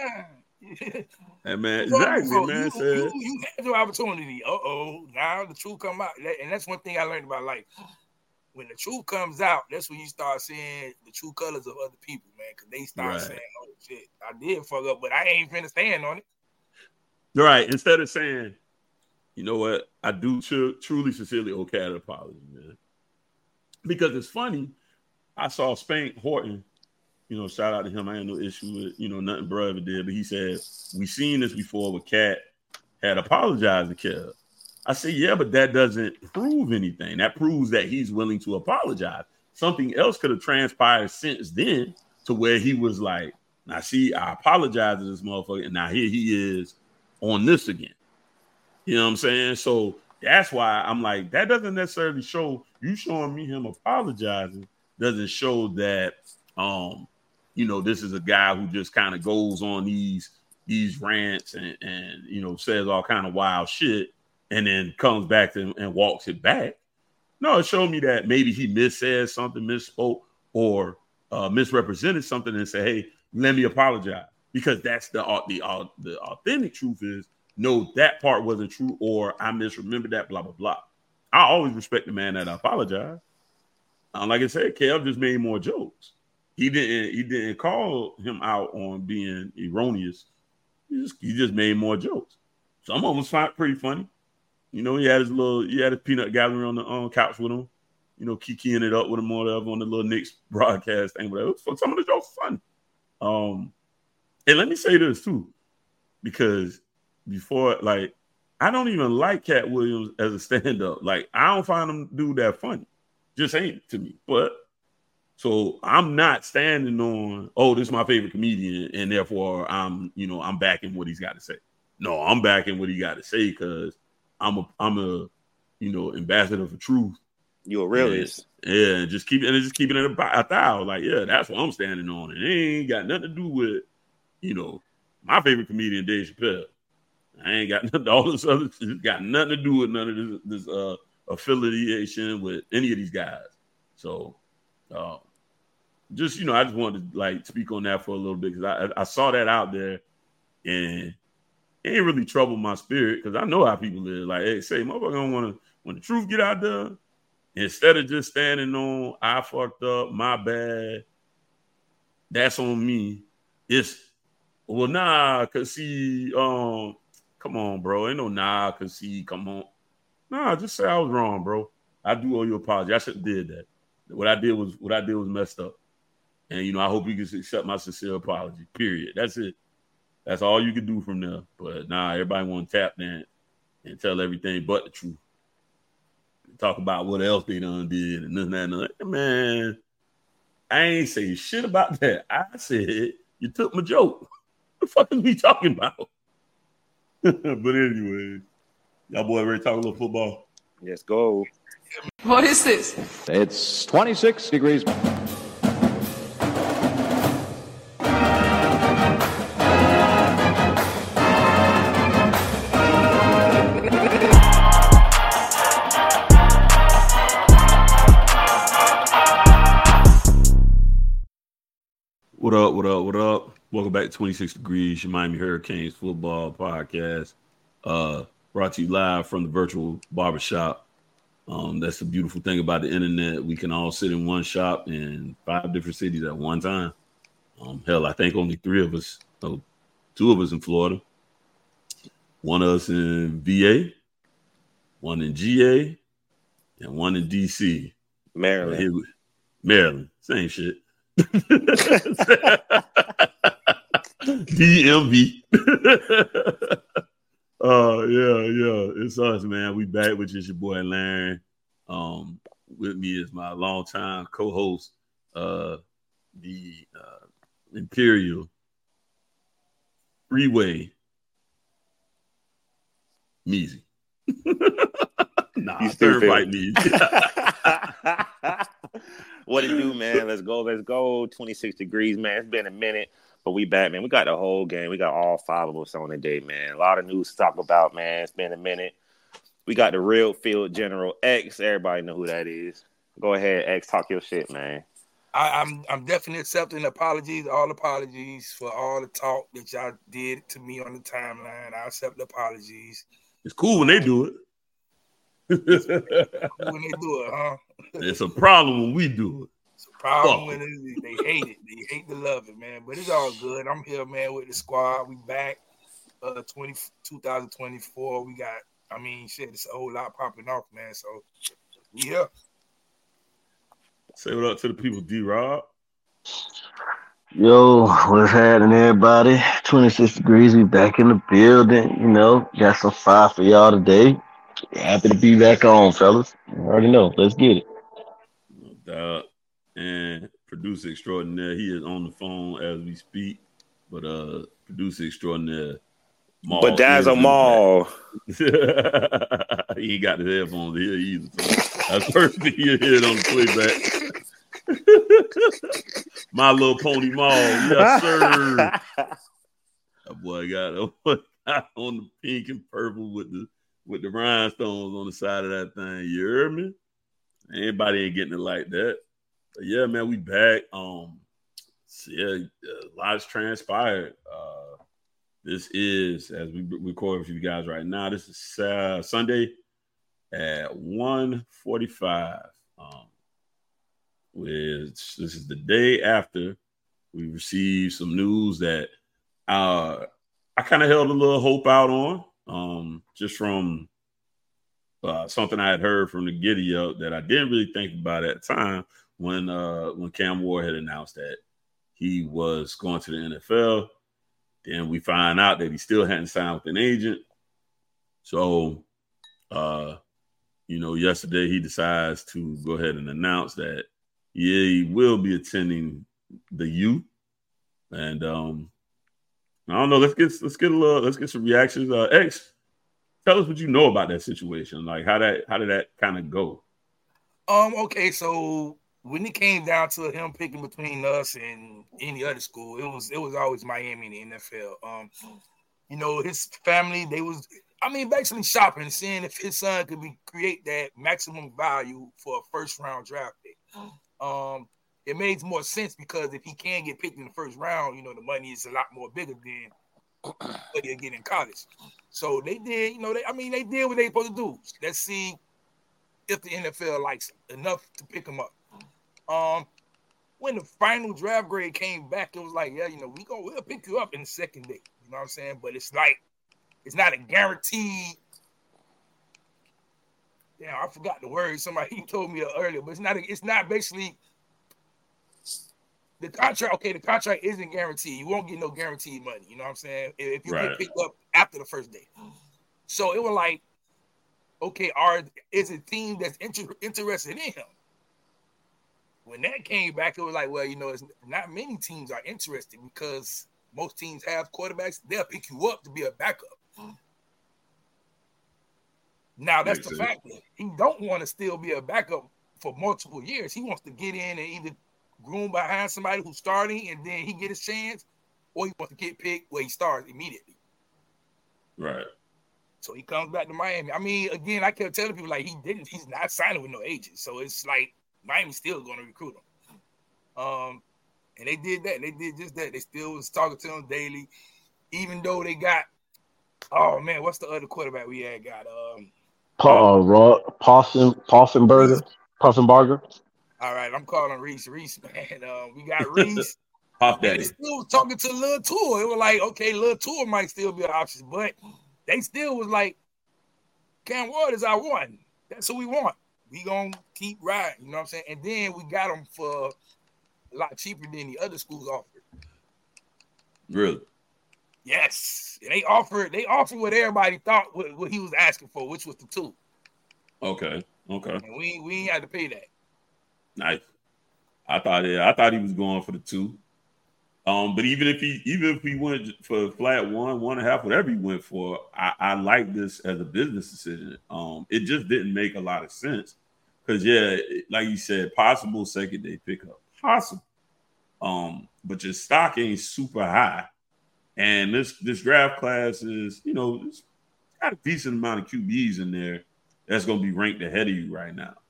yeah. Hey, man, exactly, man. You had your opportunity. Now the truth come out. And that's one thing I learned about life. When the truth comes out, that's when you start seeing the true colors of other people, man. Because they start saying, oh, shit, I did fuck up, but I ain't finna stand on it. Right. Instead of saying, you know what, I do truly, sincerely owe Cat an apology, man. Because it's funny, I saw Spank Horton, you know, shout out to him. I had no issue with, you know, nothing bro ever did. But he said, we seen this before where Cat had apologized to Kev. I said, yeah, but that doesn't prove anything. That proves that he's willing to apologize. Something else could have transpired since then to where he was like, now see, I apologize to this motherfucker, and now here he is on this again. You know what I'm saying? So that's why I'm like, that doesn't necessarily show you showing me him apologizing doesn't show that you know, this is a guy who just kind of goes on these rants and you know, says all kind of wild shit and then comes back and walks it back. No, it showed me that maybe he missaid something, misspoke, or misrepresented something and say, hey, let me apologize. Because that's the authentic truth is, no, that part wasn't true, or I misremembered that, blah, blah, blah. I always respect the man that I apologize. Like I said, Kev just made more jokes. He didn't call him out on being erroneous. He just made more jokes. Some of them was pretty funny. You know, he had his peanut gallery on the couch with him, you know, kikiing it up with him or whatever on the little Knicks broadcast thing. Whatever. Some of the jokes were funny. And let me say this too, because before, like, I don't even like Cat Williams as a stand-up. Like, I don't find him dude that funny. Just ain't to me. But So I'm not standing on, oh, this is my favorite comedian, and therefore I'm backing what he's got to say. No, I'm backing what he got to say because I'm a ambassador for truth. You're a realist. Yeah, just keeping it a thou. Like, yeah, that's what I'm standing on. And it ain't got nothing to do with, my favorite comedian, Dave Chappelle. I ain't got nothing, all this other shit got nothing to do with none of this affiliation with any of these guys. So I just wanted to like speak on that for a little bit because I saw that out there and it ain't really troubled my spirit because I know how people live. Like, hey, say, motherfucker don't want to, when the truth get out there, instead of just standing on, I fucked up, my bad, that's on me. It's, well, nah, cause see, come on, bro. Ain't no nah, cause see, come on. Nah, just say I was wrong, bro. I do owe you an apology. I should have did that. What I did was messed up. And I hope you can accept my sincere apology. Period. That's it. That's all you can do from there. But nah, everybody want to tap dance and tell everything but the truth. Talk about what else they done did and this and that and that. Man, I ain't say shit about that. I said you took my joke. What the fuck is we talking about? But anyway, y'all boy ready to talk a little football? Let's go. What is this? It's 26 degrees. What up? Welcome back to 26 Degrees, your Miami Hurricanes football podcast. Brought to you live from the virtual barbershop. That's the beautiful thing about the internet. We can all sit in one shop in 5 different cities at one time. Hell, I think only 3 of us, 2 of us in Florida, 1 of us in VA, 1 in GA, and 1 in DC. Maryland, same shit. DMV. Yeah. It's us, man. We back with your boy Larry. With me is my longtime co-host, the Imperial Freeway Meezy. You third right Meezy. What it do, man? Let's go. 26 degrees, man. It's been a minute, but we back, man. We got the whole game. We got all 5 of us on the day, man. A lot of news to talk about, man. It's been a minute. We got the real field general X. Everybody know who that is. Go ahead, X. Talk your shit, man. I'm definitely accepting apologies, all apologies for all the talk that y'all did to me on the timeline. I accept the apologies. It's cool when they do it. When they do it, huh? It's a problem when we do it. It's a problem when they hate it. They hate to love it, man. But it's all good. I'm here, man, with the squad. We back. 2024. We got, it's a whole lot popping off, man. So we here. Say what up to the people, D-Rob. Yo, what's happening, everybody? 26 degrees. We back in the building. Got some fire for y'all today. Happy to be back on, fellas. You already know. Let's get it. No doubt. And producer extraordinaire, he is on the phone as we speak. But producer extraordinaire, Maul. Bedazzle Maul. He ain't got his headphones here either. So that's first thing you hear it on the playback. My Little Pony Maul. Yes, sir. That boy got on the pink and purple with the rhinestones on the side of that thing. You heard me? Anybody ain't getting it like that. But yeah, man, we back. A lot's transpired. This is, as we record for you guys right now, this is Sunday at 1:45. This is the day after we received some news that I kind of held a little hope out on, just from something I had heard from the giddy up that I didn't really think about at the time when Cam Ward had announced that he was going to the NFL. Then we find out that he still hadn't signed with an agent. So, yesterday he decides to go ahead and announce that Yeah, he will be attending the U, and I don't know. Let's get some reactions. X, tell us what you know about that situation. Like how did that kind of go? Okay, so when it came down to him picking between us and any other school, it was always Miami in the NFL. You know, his family, basically shopping, seeing if his son could create that maximum value for a first round draft pick. It makes more sense because if he can get picked in the first round, you know, the money is a lot more bigger than what he'll get in college. So they did, they did what they supposed to do. Let's see if the NFL likes him enough to pick him up. When the final draft grade came back, it was like, yeah, we'll pick you up in the second day. You know what I'm saying? But it's like, it's not a guaranteed. Damn, I forgot the word. Somebody told me earlier, but it's not basically the contract. Okay, the contract isn't guaranteed. You won't get no guaranteed money. You know what I'm saying? If you get picked up after the first day. So it was like, okay, is a team that's interested in him? When that came back, it was like, well, it's not many teams are interested because most teams have quarterbacks. They'll pick you up to be a backup. Now, that's the fact that he don't want to still be a backup for multiple years. He wants to get in and either groom behind somebody who's starting and then he get his chance, or he wants to get picked where he starts immediately. Right. So he comes back to Miami. I mean, again, I kept telling people, like, he's not signing with no agent. So it's like Miami's still going to recruit him. And they did that. They did just that. They still was talking to him daily, even though they got, oh, man, what's the other quarterback we had got? Poffenbarger. All right, I'm calling Reese, man. We got Reese. Puff They Daddy. still was talking to Lil Tua. It was like, okay, Lil Tua might still be an option, but they still was like, Cam Ward is our one. That's who we want. We gonna keep riding, you know what I'm saying? And then we got him for a lot cheaper than the other schools offered. Really? Yes. And they offered what everybody thought what he was asking for, which was the 2. Okay. And we ain't had to pay that. Nice. I thought he was going for the 2. But even if he went for flat 1.5, whatever he went for, I like this as a business decision. It just didn't make a lot of sense because, yeah, like you said, possible second day pickup, possible. But your stock ain't super high, and this draft class is, it's got a decent amount of QBs in there that's going to be ranked ahead of you right now.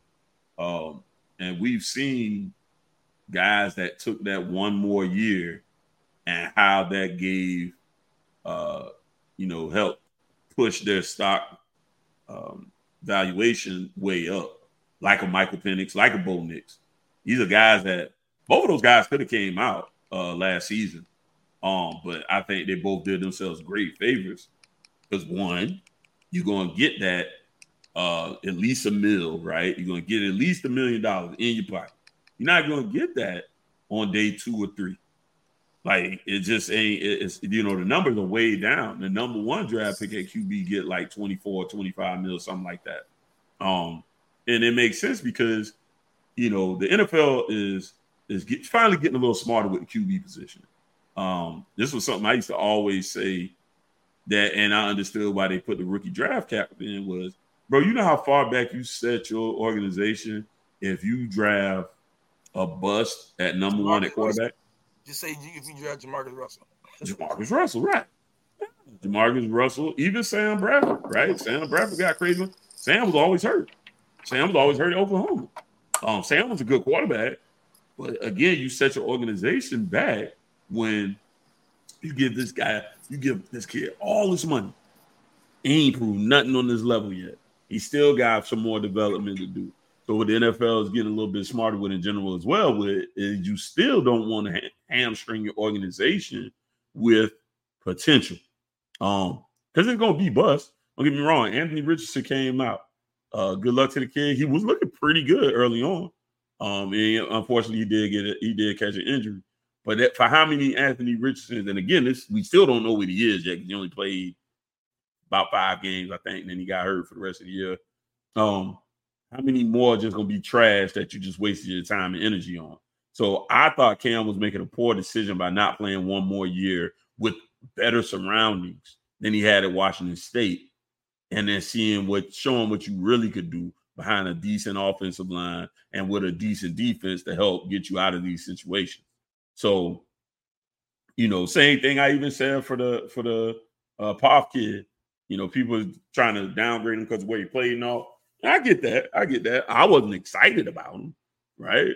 And we've seen guys that took that one more year and how that gave, helped push their stock valuation way up, like a Michael Penix, like a Bo Nix. These are guys that both of those guys could have came out last season. But I think they both did themselves great favors because, one, you're going to get that at least $1 million, right? You're going to get at least $1 million in your pocket. You're not going to get that on day 2 or 3. Like, it just ain't, it's, the numbers are way down. The number 1 draft pick at QB get like 24, 25 mil, something like that. And it makes sense because, the NFL is finally getting a little smarter with the QB position. This was something I used to always say that, and I understood why they put the rookie draft cap in was, bro, you know how far back you set your organization if you draft a bust at number 1 at quarterback? Just say if you draft Jamarcus Russell. Jamarcus Russell, right. Jamarcus Russell, even Sam Bradford, right? Sam Bradford got crazy. Sam was always hurt. Sam was always hurt at Oklahoma. Sam was a good quarterback. But again, you set your organization back when you give this kid all this money. He ain't proved nothing on this level yet. He still got some more development to do. So what the NFL is getting a little bit smarter with in general as well with is you still don't want to hamstring your organization with potential. Because it's going to be bust. Don't get me wrong. Anthony Richardson came out. Good luck to the kid. He was looking pretty good early on. And unfortunately, he did catch an injury. But for how many Anthony Richardsons, and again, we still don't know what he is yet because he only played about 5 games, I think, and then he got hurt for the rest of the year. how many more are just gonna be trash that you just wasted your time and energy on? So I thought Cam was making a poor decision by not playing one more year with better surroundings than he had at Washington State, and then showing what you really could do behind a decent offensive line and with a decent defense to help get you out of these situations. So, same thing I even said for the Poff kid. People trying to downgrade him because of where he played and all. And I get that. I wasn't excited about him, right?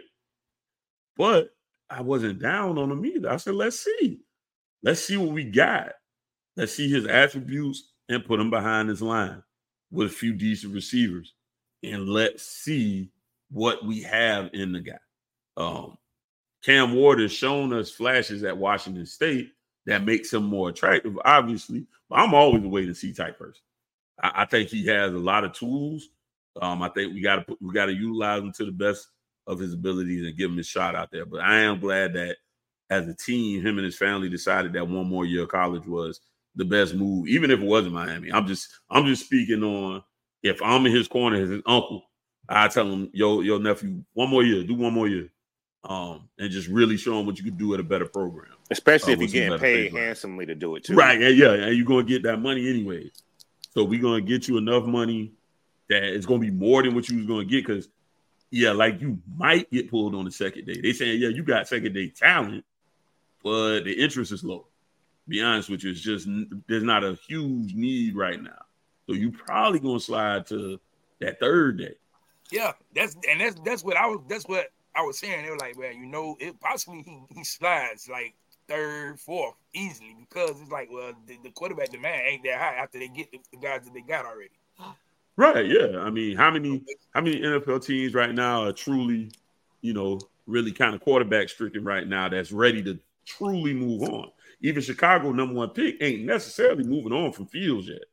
But I wasn't down on him either. I said, let's see. Let's see what we got. Let's see his attributes and put him behind his line with a few decent receivers. And let's see what we have in the guy. Cam Ward has shown us flashes at Washington State that makes him more attractive, obviously. But I'm always a wait-and-see type person. I think he has a lot of tools. I think we got to utilize him to the best of his abilities and give him his shot out there. But I am glad that as a team, him and his family decided that one more year of college was the best move, even if it wasn't Miami. I'm just speaking on if I'm in his corner as his uncle, I tell him, yo, nephew, one more year, do one more year. And just really show him what you could do at a better program. Especially if you're getting paid handsomely to do it too. Right, yeah, and you're going to get that money anyway. So we're going to get you enough money that it's going to be more than what you was going to get because, like you might get pulled on the second day. They saying, you got second day talent, but the interest is low. Be honest with you, it's just there's not a huge need right now. So you probably going to slide to that third day. Yeah, that's what I was saying. They were like, well, it possibly he slides like third, fourth easily because it's like, well, the quarterback demand ain't that high after they get the guys that they got already. Right, yeah. I mean, how many NFL teams right now are truly, really kind of quarterback stricken right now that's ready to truly move on? Even Chicago number one pick ain't necessarily moving on from Fields yet.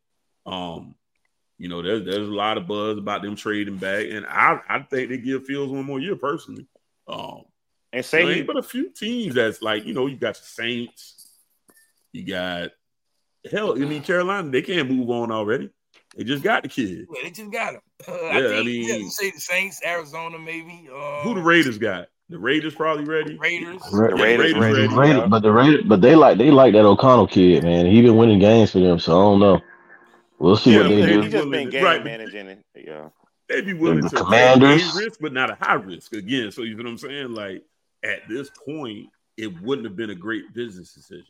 There's a lot of buzz about them trading back, and I think they give Fields one more year personally. And say but a few teams that's like, you got the Saints, you got Carolina, they can't move on already. They just got the kid. Yeah, they just got him. You say the Saints, Arizona, maybe. Who the Raiders got? The Raiders probably ready. The Raiders ready. But they like that O'Connell kid, man. He been winning games for them, so I don't know. We'll see what they do. He just been game managing it. Yeah. They'd be willing to Commanders. take a risk, but not a high risk again. So you know what I'm saying? Like at this point, it wouldn't have been a great business decision.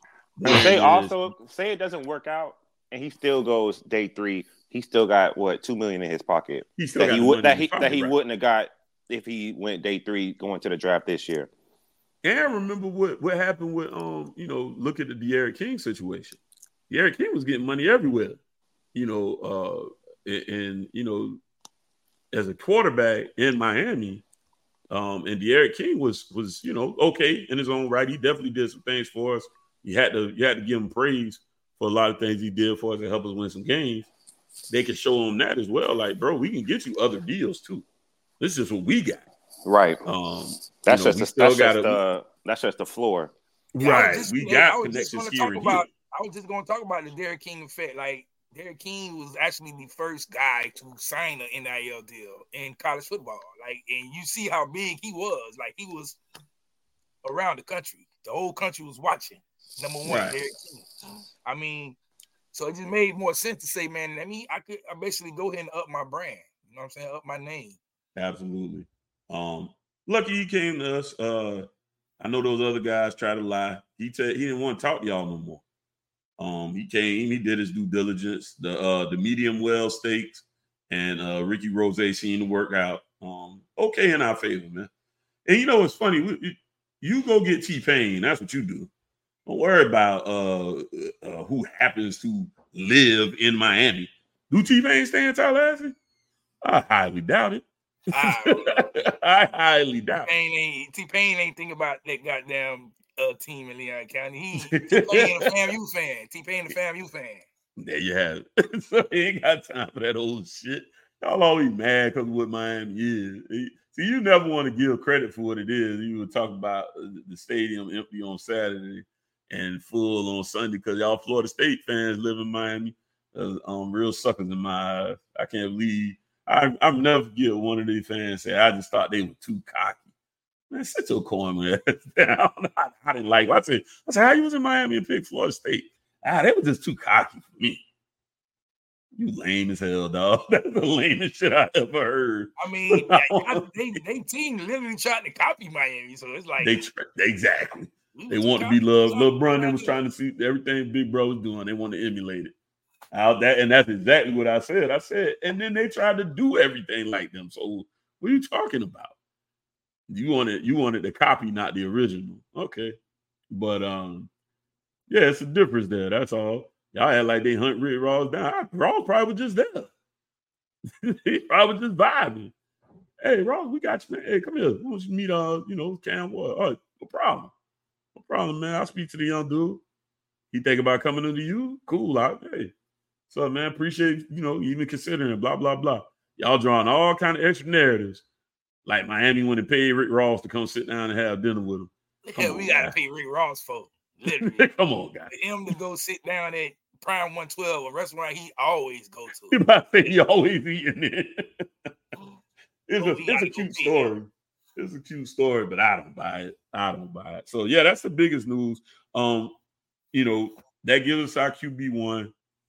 Say it doesn't work out, and he still goes day 3. He still got $2 million in his pocket that he wouldn't have got if he went day 3 going to the draft this year. And remember what happened with look at the De'Aaron King situation. De'Aaron King was getting money everywhere, as a quarterback in Miami, and De'Aaron King was okay in his own right. He definitely did some things for us. You had to give him praise for a lot of things he did for us to help us win some games. They can show him that as well. Like, bro, we can get you other deals too. This is just what we got. Right. That's just the floor. Right. We got connections here and here. I was just going to talk about the Derek King effect. Like, Derek King was actually the first guy to sign an NIL deal in college football. Like, and you see how big he was. Like, he was around the country. The whole country was watching. Number one, right. Derek King. I mean, so it just made more sense to say, man, I basically go ahead and up my brand. You know what I'm saying? Up my name. Absolutely. Lucky he came to us. I know those other guys try to lie. He didn't want to talk to y'all no more. He came, he did his due diligence, the medium well stakes, and Ricky Rose seemed to work out okay in our favor, man. And it's funny, you go get T-Pain, that's what you do. Don't worry about who happens to live in Miami. Do T-Pain stay in Tallahassee? I highly doubt it. I highly doubt it. T-Pain ain't thinking about that goddamn team in Leon County. T-Pain a FAMU fan. T-Pain a FAMU fan. There you have it. So he ain't got time for that old shit. Y'all always mad because of what Miami is. See, you never want to give credit for what it is. You were talking about the stadium empty on Saturday and full on Sunday because y'all Florida State fans live in Miami. Real suckers in my eyes. I can't believe I've never get one of these fans say, I just thought they were too cocky. Man, sit your corn ass down. I didn't like it. I said, how you was in Miami and picked Florida State? They were just too cocky for me. You lame as hell, dog. That's the lamest shit I ever heard. I mean, they team literally tried to copy Miami, so it's like exactly. They want to be loved. LeBron was trying to see everything Big Bro was doing. They want to emulate it. And that's exactly what I said. And then they tried to do everything like them. So what are you talking about? You wanted the copy, not the original. Okay. But yeah, it's a difference there. That's all. Y'all act like they hunt Rick Ross down. Ross probably was just there. He probably just vibing. Hey, Ross, we got you, man. Hey, come here. Why don't you meet Cam Ward? Oh, no problem. No problem, man. I'll speak to the young dude. He think about coming into you? Cool. Hey. So, man, appreciate, even considering blah, blah, blah. Y'all drawing all kind of extra narratives. Like Miami went and paid Rick Ross to come sit down and have dinner with him. We got to pay Rick Ross for literally. Come on, guys. For him to go sit down at Prime 112, a restaurant he always go to. You about to say he always eating it. It's a cute story. It's a cute story, but I don't buy it. So, yeah, that's the biggest news. That gives us our QB1.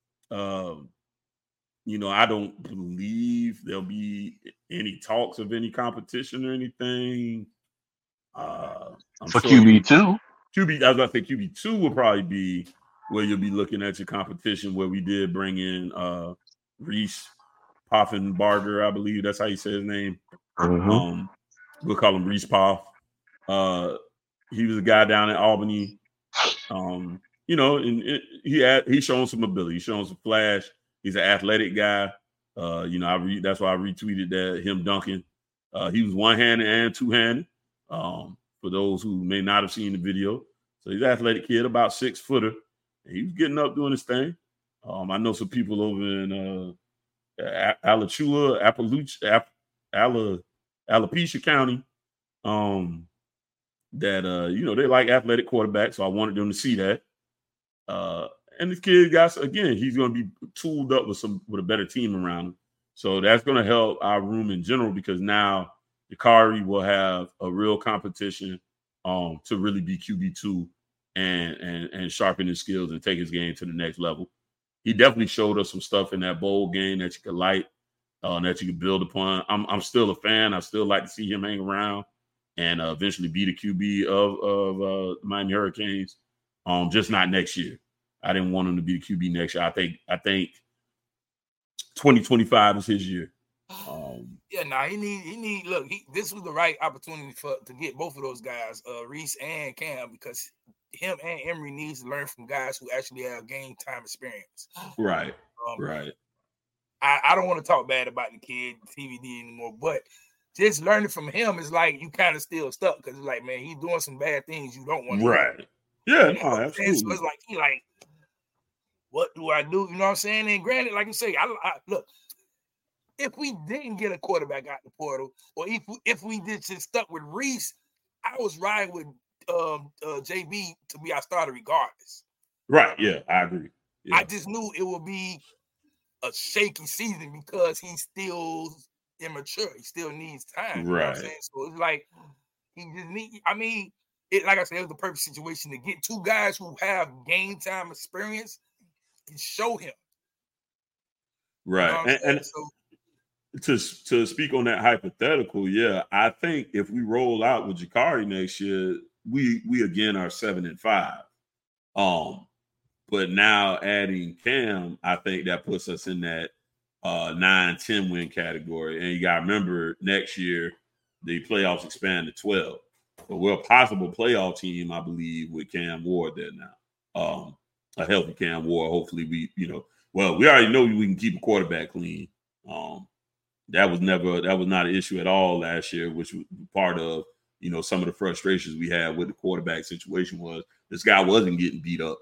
I don't believe there'll be any talks of any competition or anything. For QB2? I was about to say QB2 will probably be where you'll be looking at your competition, where we did bring in Reese Poffenbarger, I believe that's how you say his name. Mm-hmm. We'll call him Reese Poff. He was a guy down in Albany. And he's shown some ability. He's shown some flash. He's an athletic guy. That's why I retweeted that him dunking. He was one-handed and two-handed. For those who may not have seen the video, so he's an athletic kid, about 6 footer. And he was getting up doing his thing. I know some people over in Alopecia County that they like athletic quarterbacks, so I wanted them to see that. And this kid he's going to be tooled up with a better team around him. So that's going to help our room in general, because now Jakari will have a real competition to really be QB2 and sharpen his skills and take his game to the next level. He definitely showed us some stuff in that bowl game that you could like, that you could build upon. I'm still a fan. I still like to see him hang around and eventually be the QB of Miami Hurricanes. Just not next year. I didn't want him to be the QB next year. I think 2025 is his year. He need. Look, this was the right opportunity to get both of those guys, Reese and Cam, because him and Emory needs to learn from guys who actually have game time experience. Right. Right. I don't want to talk bad about the kid TVD anymore, but just learning from him is like you kind of still stuck, because it's like, man, he's doing some bad things you don't want to do. Yeah, no, absolutely. So it's like he like, what do I do? You know what I'm saying? And granted, like you say, I look, if we didn't get a quarterback out the portal, or if we did just stuck with Reese, I was riding with JB to be our starter regardless. Right. Yeah, I agree. Yeah. I just knew it would be a shaky season because he's still immature. He still needs time. You know what I'm saying? So it's like he just need. I mean, like I said, it was the perfect situation to get two guys who have game time experience and show him. Right. And to speak on that hypothetical, yeah, I think if we roll out with Jakari next year, we again are 7-5. But now adding Cam, I think that puts us in that 9-10 win category. And you got to remember, next year the playoffs expand to 12. So we're a possible playoff team, I believe, with Cam Ward there now. A healthy Cam Ward. Hopefully we already know we can keep a quarterback clean. That was not an issue at all last year, which was part of, some of the frustrations we had with the quarterback situation was this guy wasn't getting beat up.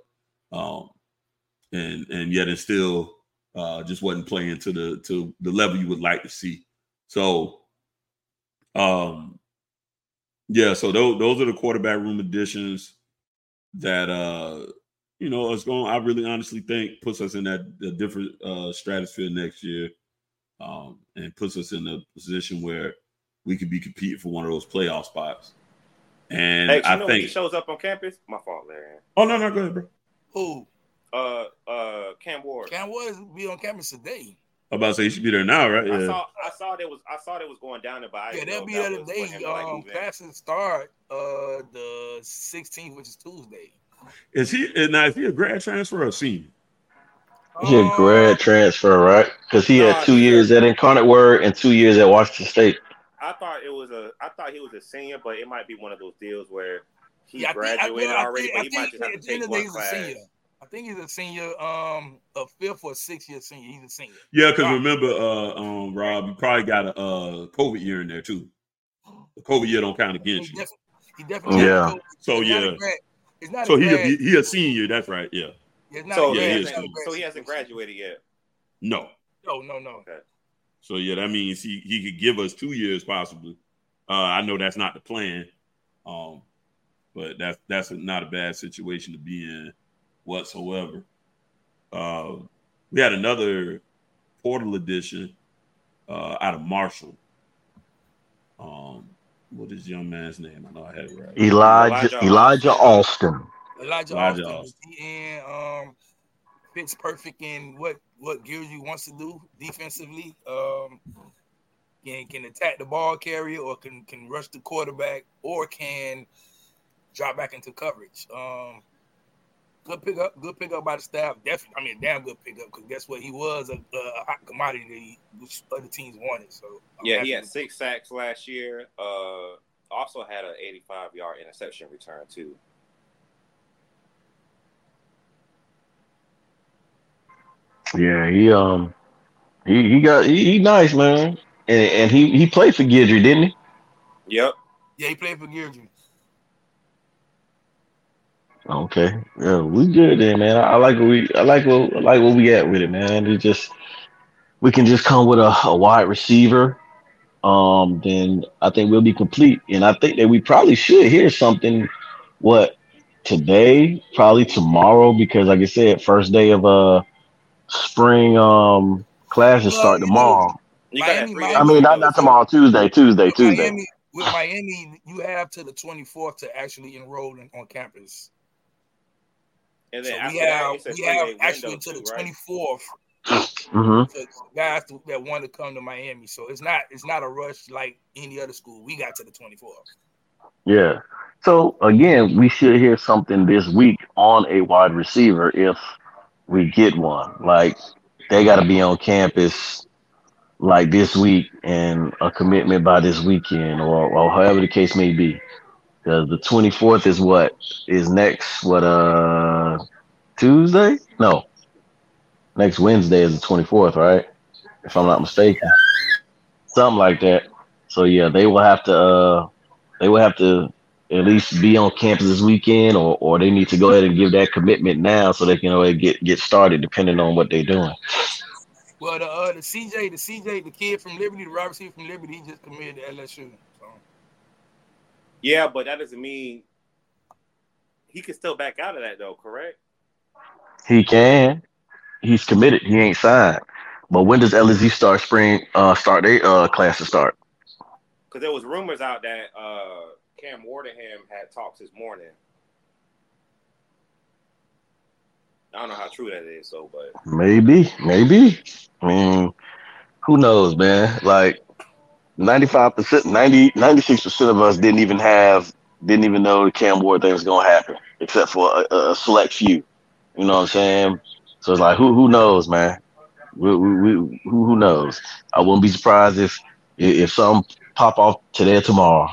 And yet it still just wasn't playing to the level you would like to see. So, so those are the quarterback room additions that, I really honestly think puts us in that different stratosphere next year. and puts us in a position where we could be competing for one of those playoff spots. And Hey, I when think he shows up on campus, my fault, Larry. Oh no, go ahead, bro. Who? Cam Ward. Cam Ward be on campus today. I'm about to say he should be there now, right? Yeah. I saw they was going down there, but I didn't they'll know be if there that was today. for him to, like, move in. Classes start the 16th, which is Tuesday. Is he a grad transfer or a senior? He a grad transfer, right? Because he had 2 years at Incarnate Word and 2 years at Washington State. I thought he was a senior, but it might be one of those deals where he graduated already, but he might just have to take one class. I think he's a senior, a 5th or 6th year senior. He's a senior. Yeah, because remember, Rob, you probably got a COVID year in there too. The COVID year don't count against you. He definitely. Yeah. So yeah. It's not. So he a senior. That's right. Yeah. So he hasn't graduated yet. No. Okay. So yeah, that means he could give us 2 years possibly. I know that's not the plan, but that's not a bad situation to be in whatsoever. We had another portal edition out of Marshall. What is young man's name? I know I had it right. Elijah Alston. Elijah Alston. And fits perfect in what Gilgy wants to do defensively. Can attack the ball carrier, or can rush the quarterback, or can drop back into coverage. Good pickup by the staff. Definitely, I mean, damn good pickup, because guess what? He was a hot commodity which other teams wanted. So yeah, he had 6 sacks last year. Also had an 85-yard interception return too. Yeah, he nice, man, and he played for Guidry, didn't he? Yep. Yeah, he played for Guidry. Okay, yeah, we good then, man. I like where we at with it, man. We can just come with a wide receiver. Then I think we'll be complete, and I think that we probably should hear something. Today? Probably tomorrow, because like I said, first day of spring classes start tomorrow. Not tomorrow. Tuesday. With Miami, you have to the 24th to actually enroll on campus. And then so we have actually to the 24th. Mm-hmm. For guys that want to come to Miami. So it's not a rush like any other school. We got to the 24th. Yeah. So again, we should hear something this week on a wide receiver if we get one. Like, they got to be on campus like this week and a commitment by this weekend, or however the case may be. Because the 24th is next Tuesday? No. Next Wednesday is the 24th, right? If I'm not mistaken. Something like that. So yeah, they will have to at least be on campus this weekend, or they need to go ahead and give that commitment now so they can get started, depending on what they're doing. Well, the CJ, the kid from Liberty, the wide receiver from Liberty, he just committed to LSU. So. Yeah, but that doesn't mean he can still back out of that, though, correct? He can. He's committed. He ain't signed. But when does LSU start their classes start? Because there was rumors out that Cam Wardenham had talks this morning. I don't know how true that is, but maybe. I mean, who knows, man? Like 96% of us didn't even know the Cam Ward thing was gonna happen, except for a select few. You know what I'm saying? So it's like, who knows, man? Who knows? I wouldn't be surprised if something pop off today or tomorrow.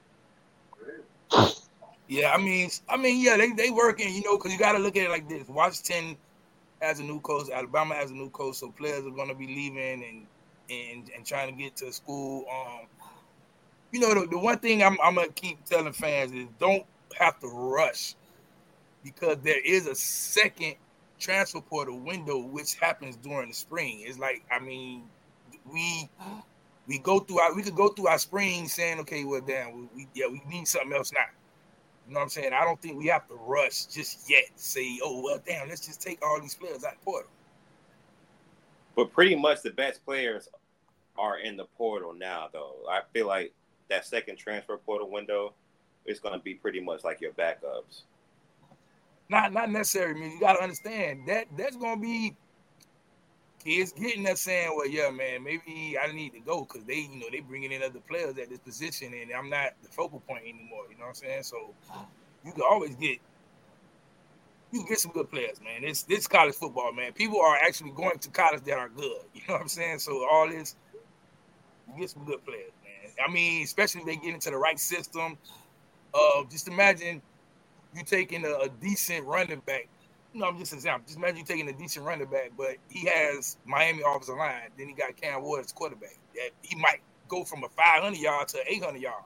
Yeah, I mean, yeah, they working, because you got to look at it like this. Washington has a new coach, Alabama has a new coach, so players are going to be leaving and trying to get to school. The one thing I'm gonna keep telling fans is don't have to rush, because there is a second transfer portal window which happens during the spring. It's like, I mean, we could go through our spring saying, okay, well, damn, we need something else now. You know what I'm saying? I don't think we have to rush just yet. Say, oh, well, damn, let's just take all these players out of portal. But pretty much the best players are in the portal now, though. I feel like that second transfer portal window is going to be pretty much like your backups. Not necessarily. I mean, you got to understand that there's going to be kids getting that saying, well, yeah, man, maybe I need to go because they bringing in other players at this position and I'm not the focal point anymore. You know what I'm saying? So you can always get some good players, man. This college football, man. People are actually going to college that are good. You know what I'm saying? So all this, you get some good players, man. I mean, especially if they get into the right system. Just imagine you taking a decent running back. You know, I'm just an example. Just imagine you taking a decent running back, but he has Miami offensive line. Then he got Cam Ward as quarterback. That he might go from a 500-yard to 800-yard.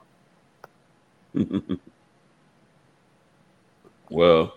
Well,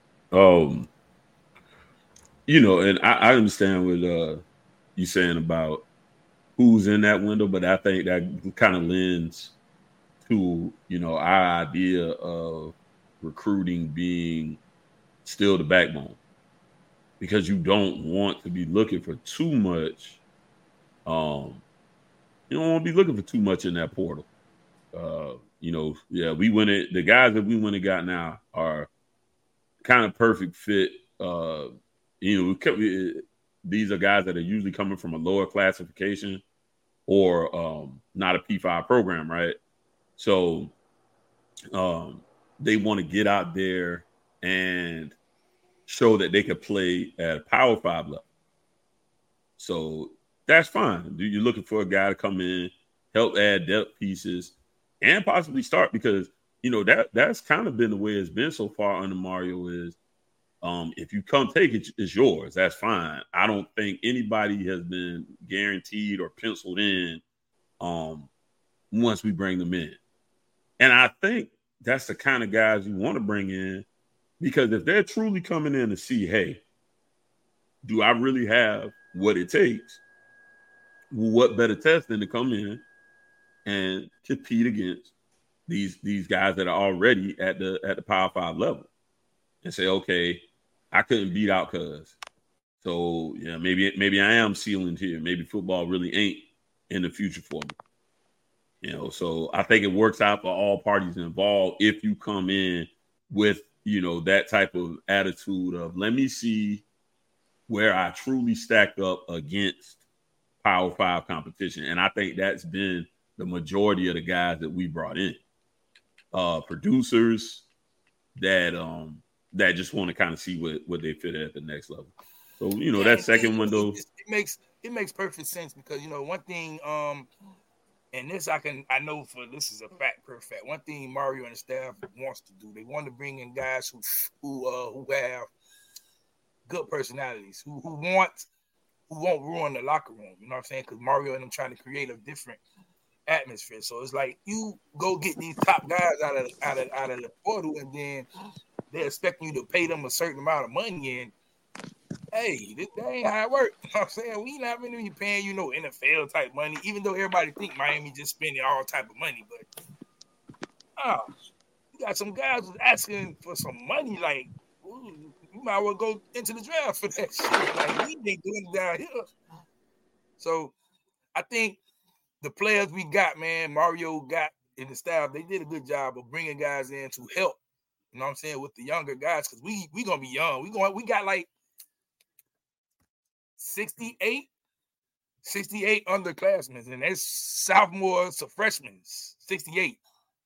you know, and I understand what you saying about who's in that window, but I think that kind of lends to, you know, our idea of recruiting being still the backbone, because you don't want to be looking for too much. You don't want to be looking for too much in that portal. You know, yeah, the guys that we went and got now are kind of perfect fit. You know, these are guys that are usually coming from a lower classification or not a P5 program, right? So they want to get out there and show that they could play at a Power 5 level. So that's fine. You're looking for a guy to come in, help add depth pieces, and possibly start, because, you know, that's kind of been the way it's been so far under Mario is, if you come take it, it's yours. That's fine. I don't think anybody has been guaranteed or penciled in once we bring them in. And I think that's the kind of guys you want to bring in, because if they're truly coming in to see, hey, do I really have what it takes? What better test than to come in and compete against these guys that are already at the Power 5 level and say, okay, I couldn't beat out cuz. So yeah, maybe I am ceilinged here. Maybe football really ain't in the future for me. You know, so I think it works out for all parties involved if you come in with, you know, that type of attitude of, let me see where I truly stack up against Power 5 competition. And I think that's been the majority of the guys that we brought in. Producers that just want to kind of see what they fit at the next level. So, you know, that second window. It makes perfect sense, because, you know, one thing, and this I know for this is a fact, perfect. One thing Mario and the staff wants to do, they want to bring in guys who have good personalities, who won't ruin the locker room. You know what I'm saying? Because Mario and them trying to create a different atmosphere. So it's like you go get these top guys out of the portal, and then they're expecting you to pay them a certain amount of money. And hey, that ain't how it works. You know what I'm saying? We not really paying you no NFL type money, even though everybody think Miami just spending all type of money. But you got some guys who's asking for some money, like, ooh, you might well go into the draft for that shit. Like, we ain't doing it down here. So I think the players we got, man, Mario got in the staff, they did a good job of bringing guys in to help, you know what I'm saying, with the younger guys, because we going to be young. We got like 68 underclassmen, and there's sophomores to freshmen, 68.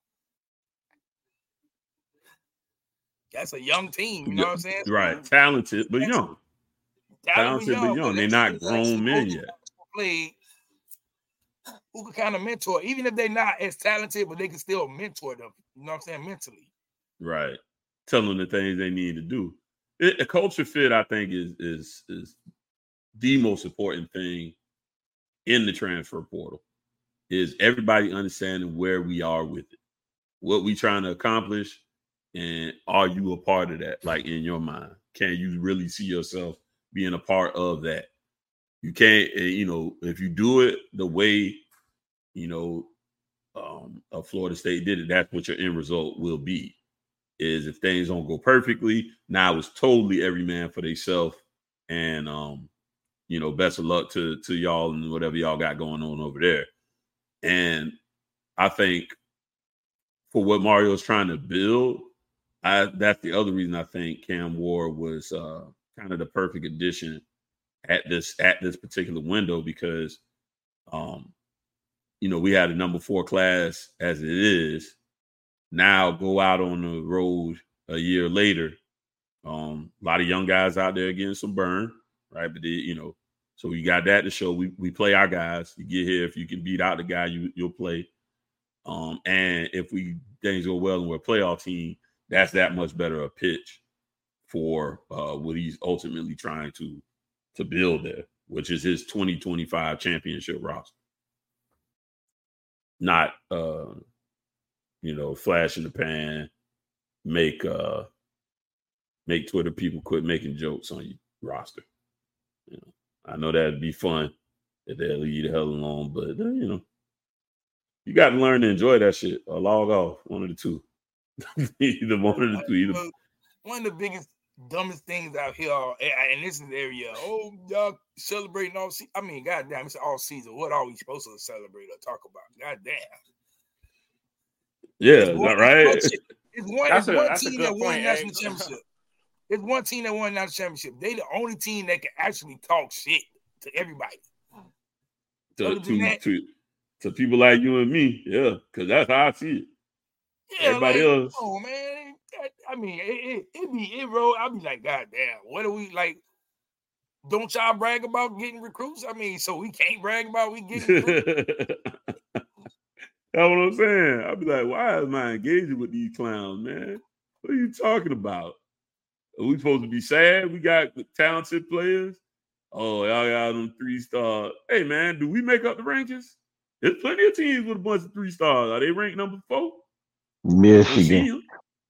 That's a young team, you know what I'm saying? Right, talented but young. Talented but young. They're not grown men yet. Who can kind of mentor, even if they're not as talented, but they can still mentor them, you know what I'm saying, mentally. Right. Tell them the things they need to do. A culture fit, I think, is the most important thing in the transfer portal, is everybody understanding where we are with it, what we trying to accomplish, and are you a part of that? Like, in your mind, can you really see yourself being a part of that? You can't, you know, if you do it the way, you know, Florida State did it, that's what your end result will be. Is if things don't go perfectly, now it's totally every man for themselves, and best of luck to y'all and whatever y'all got going on over there. And I think for what Mario's trying to build, that's the other reason I think Cam Ward was kind of the perfect addition at this particular window, because we had a number 4 class as it is. Now go out on the road a year later. A lot of young guys out there getting some burn, right? But so we got that to show. We play our guys. You get here, if you can beat out the guy, you'll play. And if things go well and we're a playoff team, that's that much better a pitch for what he's ultimately trying to build there, which is his 2025 championship roster. Not flash in the pan, make Twitter people quit making jokes on your roster. I know that'd be fun if they'll leave you the hell alone, but you got to learn to enjoy that shit or log off. One of the two. Either one of the two. One of the biggest, dumbest things out here, and this is the area. Oh, y'all celebrating all season. I mean, goddamn, it's all season. What are we supposed to celebrate or talk about? Goddamn. Yeah, right. It's one team that won the national championship. It's one team that won the national championship. They the only team that can actually talk shit to everybody. To people like you and me, yeah, because that's how I see it. Yeah, everybody else. Oh man, I mean, it roll. I'll be like, God damn, what are we like? Don't y'all brag about getting recruits? I mean, so we can't brag about we getting recruits. That's what I'm saying. I'll be like, why am I engaging with these clowns, man? What are you talking about? Are we supposed to be sad? We got talented players. Oh, y'all got them 3-star. Hey, man, do we make up the rankings? There's plenty of teams with a bunch of 3-stars. Are they ranked number 4? Michigan,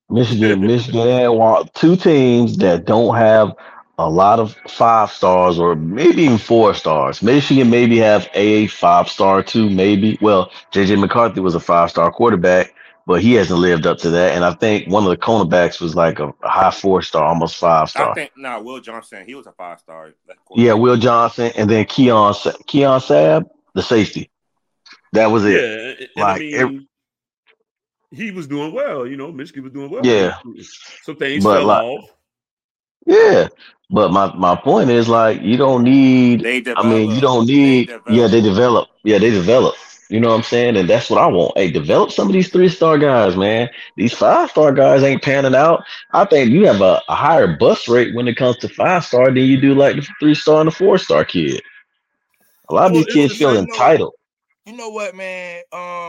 and 2 teams that don't have a lot of 5-stars or maybe even 4-stars. Michigan maybe have a 5-star too, maybe. Well, JJ McCarthy was a 5-star quarterback, but he hasn't lived up to that. And I think one of the cornerbacks was like a high 4-star, almost 5-star. I think Will Johnson, he was a 5-star. Yeah, Will Johnson, and then Keon Sabb, the safety. That was it. Yeah, he was doing well. Michigan was doing well. Yeah. So things fell off. Yeah. But my point is, like, you don't need. They develop. They develop. Yeah, they develop. You know what I'm saying? And that's what I want. Hey, develop some of these 3-star guys, man. These 5-star guys ain't panning out. I think you have a higher bust rate when it comes to 5-star than you do like the 3-star and the 4-star kid. A lot of these kids feel entitled. You know what, man?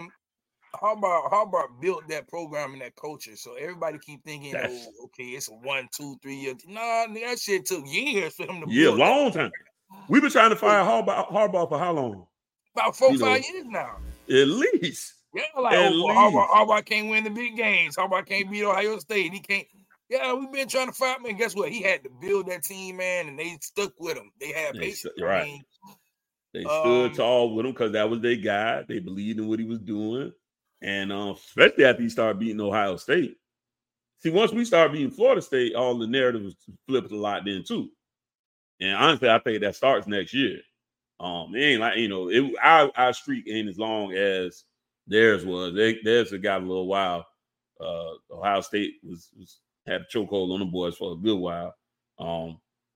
Harbaugh built that program and that culture, so everybody keep thinking, it's a 1, 2, 3 year. Nah, that shit took years for him to build. Yeah, long time. We've been trying to fire Harbaugh for how long? About 4 or 5 years now. At least. Yeah, like Harbaugh can't win the big games. Harbaugh can't beat Ohio State. He can't. Yeah, we've been trying to fire him. And guess what? He had to build that team, man, and they stuck with him. They had patience. Right. They stood tall with him because that was their guy. They believed in what he was doing. And especially after he started beating Ohio State. See, once we started beating Florida State, all the narrative was flipped a lot then too. And honestly, I think that starts next year. It ain't like, our streak ain't as long as theirs was. Theirs had got a little while. Ohio State had a chokehold on the boys for a good while. And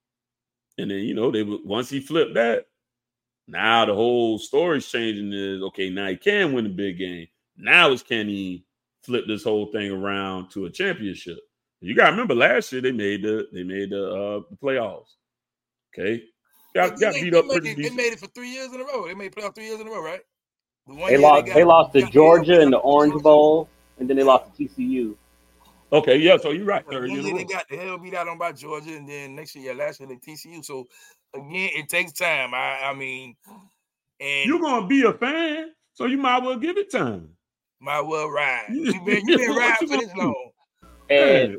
then, once he flipped that, now the whole story's changing is, okay, now he can win the big game. Now it's can he flip this whole thing around to a championship? You got to remember last year they made the playoffs. Okay, got beat up pretty decent. They made it for 3 years in a row. They made playoffs 3 years in a row, right? They lost to Georgia in the Orange Bowl, and then they lost to TCU. Okay, yeah, so you're right. They got the hell beat out on by Georgia, and then last year they TCU. So again, it takes time. I mean, and you're gonna be a fan, so you might well give it time. Might well ride. You've been riding for this long. And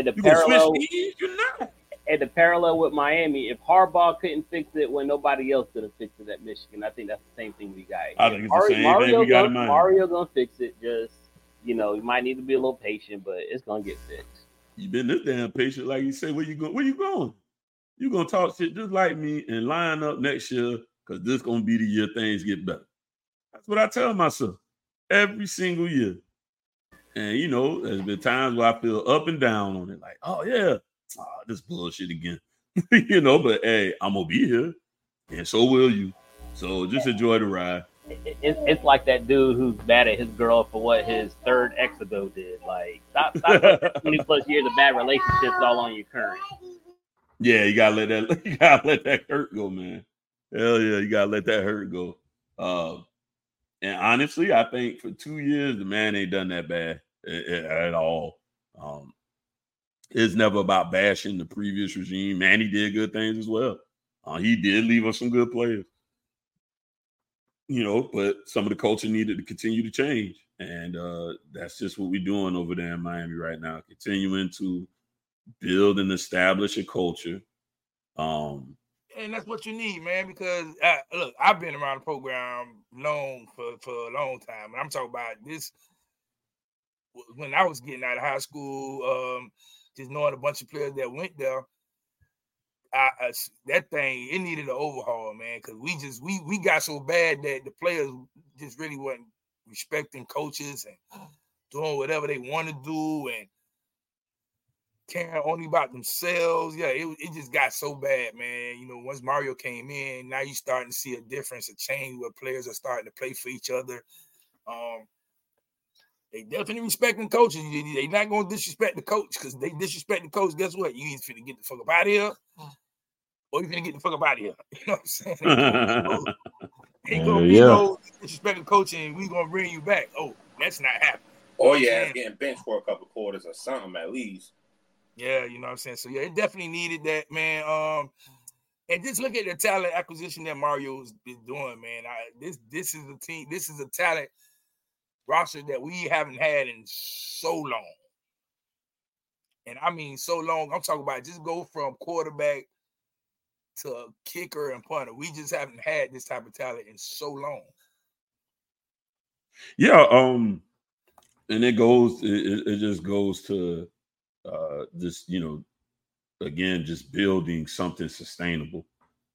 the parallel with Miami, if Harbaugh couldn't fix it when nobody else could have fixed it at Michigan, I think that's the same thing we got. I think it's the same thing we got in Miami. Mario gonna fix it. Just you might need to be a little patient, but it's gonna get fixed. You've been this damn patient, like you say. Where you going? you're going to talk shit just like me and line up next year because this going to be the year things get better. That's what I tell myself every single year. And, you know, there's been times where I feel up and down on it. Like, oh, yeah, this bullshit again. You know, but, hey, I'm going to be here. And so will you. So just enjoy the ride. It's like that dude who's mad at his girl for what his third ex ago did. Like, stop 20 plus years of bad relationships all on your current. Yeah, you gotta let that hurt go, man. Hell yeah, you gotta let that hurt go. And honestly, I think for 2 years the man ain't done that bad at all. It's never about bashing the previous regime. Man, he did good things as well. He did leave us some good players. You know, but some of the culture needed to continue to change. And that's just what we're doing over there in Miami right now, continuing to build and establish a culture. And that's what you need, man, because, look, I've been around the program for a long time. And I'm talking about this when I was getting out of high school, just knowing a bunch of players that went there. That thing, it needed an overhaul, man, because we got so bad that the players just really wasn't respecting coaches and doing whatever they want to do and caring only about themselves. Yeah, it just got so bad, man. You know, once Mario came in, now you're starting to see a difference, a change where players are starting to play for each other. They definitely respecting coaches. They're not going to disrespect the coach because they disrespect the coach. Guess what? You either finna get the fuck up out of here or you finna get the fuck up out of here. You know what I'm saying? Ain't gonna be no disrespect the coach and we going to bring you back. Oh, that's not happening. Or it's getting benched for a couple quarters or something at least. Yeah, you know what I'm saying? So, yeah, it definitely needed that, man. And just look at the talent acquisition that Mario's been doing, man. This is a team. This is a talent roster that we haven't had in so long. And I mean so long. I'm talking about just go from quarterback to kicker and punter. We just haven't had this type of talent in so long. Yeah, and it just goes to just, you know, again, just building something sustainable.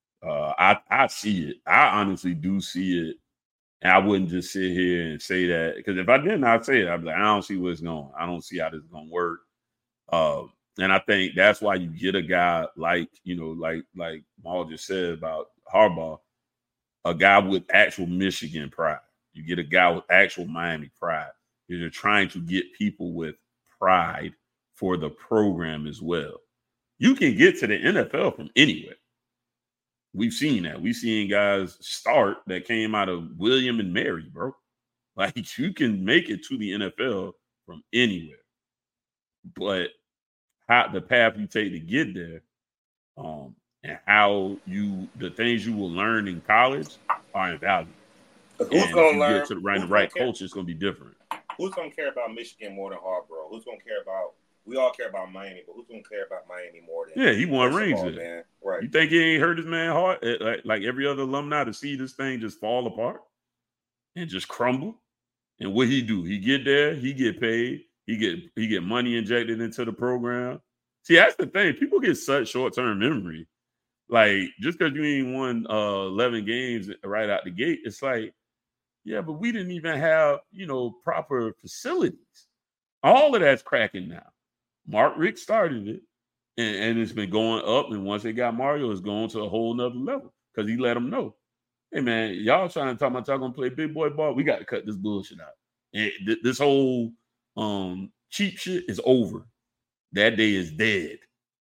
I see it. I honestly do see it. And I wouldn't just sit here and say that, because if I didn't, I'd say it. I'd be like, I don't see where it's going. I don't see how this is going to work. And I think that's why you get a guy like, you know, like Maul just said about Harbaugh, a guy with actual Michigan pride. You get a guy with actual Miami pride. You're trying to get people with pride for the program as well. You can get to the NFL from anywhere. We've seen that. We've seen guys start that came out of William and Mary, bro. Like, you can make it to the NFL from anywhere. But the path you take to get there, and how the things you will learn in college are invaluable. Who's going to learn? To the right culture, it's going to be different. Who's going to care about Michigan more than Harbaugh? Who's going to care about? We all care about Miami, but who's going to care about Miami more than? Yeah, he won rings there. Man. Right. You think he ain't hurt his man heart like every other alumni to see this thing just fall apart and just crumble? And what he do? He get there, he get paid, he get money injected into the program. See, that's the thing. People get such short-term memory. Like, just because you ain't won 11 games right out the gate, it's like, yeah, but we didn't even have, you know, proper facilities. All of that's cracking now. Mark Richt started it, and it's been going up. And once they got Mario, it's going to a whole nother level because he let them know, hey, man, y'all trying to talk about y'all going to play big boy ball. We got to cut this bullshit out. And this whole cheap shit is over. That day is dead.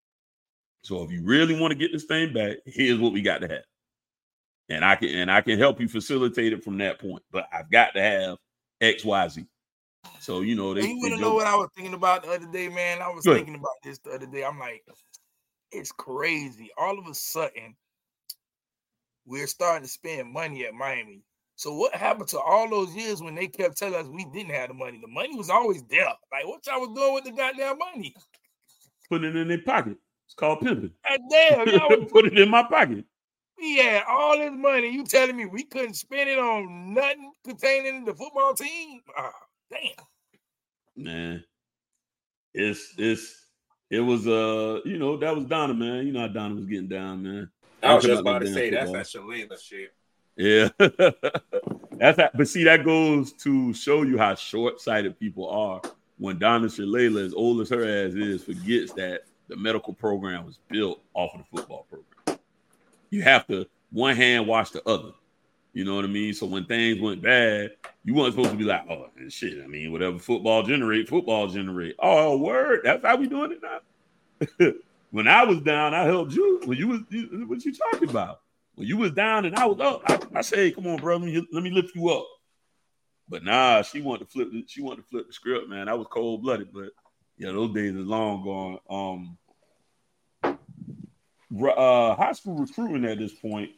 So if you really want to get this thing back, here's what we got to have. And I can help you facilitate it from that point. But I've got to have X, Y, Z. So, you know, you want to know what I was thinking about the other day, man? I was thinking about this the other day. I'm like, it's crazy. All of a sudden, we're starting to spend money at Miami. So what happened to all those years when they kept telling us we didn't have the money? The money was always there. Like, what y'all was doing with the goddamn money? Put it in their pocket. It's called pimping. Damn, y'all put it in my pocket. We had all this money. You telling me we couldn't spend it on nothing containing the football team? Damn. Man, it's it was that was Donna, man. You know how Donna was getting down, man. I was just about to say that's that Shalala shit. Yeah, but see, that goes to show you how short-sighted people are. When Donna Shalala, as old as her ass is, forgets that the medical program was built off of the football program. You have to one hand wash the other. You know what I mean? So when things went bad, you weren't supposed to be like, oh, shit. I mean, whatever football generate. Oh, word. That's how we doing it now. When I was down, I helped you. What you talking about? When you was down and I was up, I said, hey, come on, bro. Let me lift you up. But nah, she wanted to flip the script, man. I was cold-blooded, but yeah, those days is long gone. High school recruiting at this point,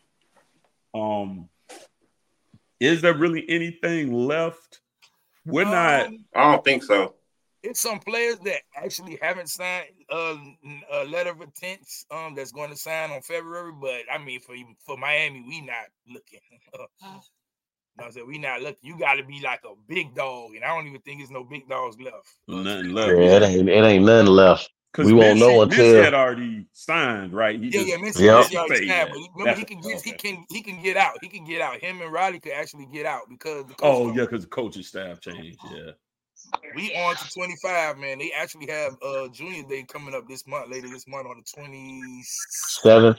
is there really anything left? We're not. I don't think so. It's some players that actually haven't signed a letter of intent that's going to sign on February. But I mean, for Miami, we not looking. We not looking. You got to be like a big dog, and I don't even think there's no big dogs left. Nothing left. Yeah, it ain't nothing left. We won't know until Mitch had already signed, right? Mitch already signed. But remember, he can get out. He can get out. Him and Riley could actually get out because because the coaching staff changed. Yeah. We on to 25, man. They actually have Junior Day coming up later this month on the 27th.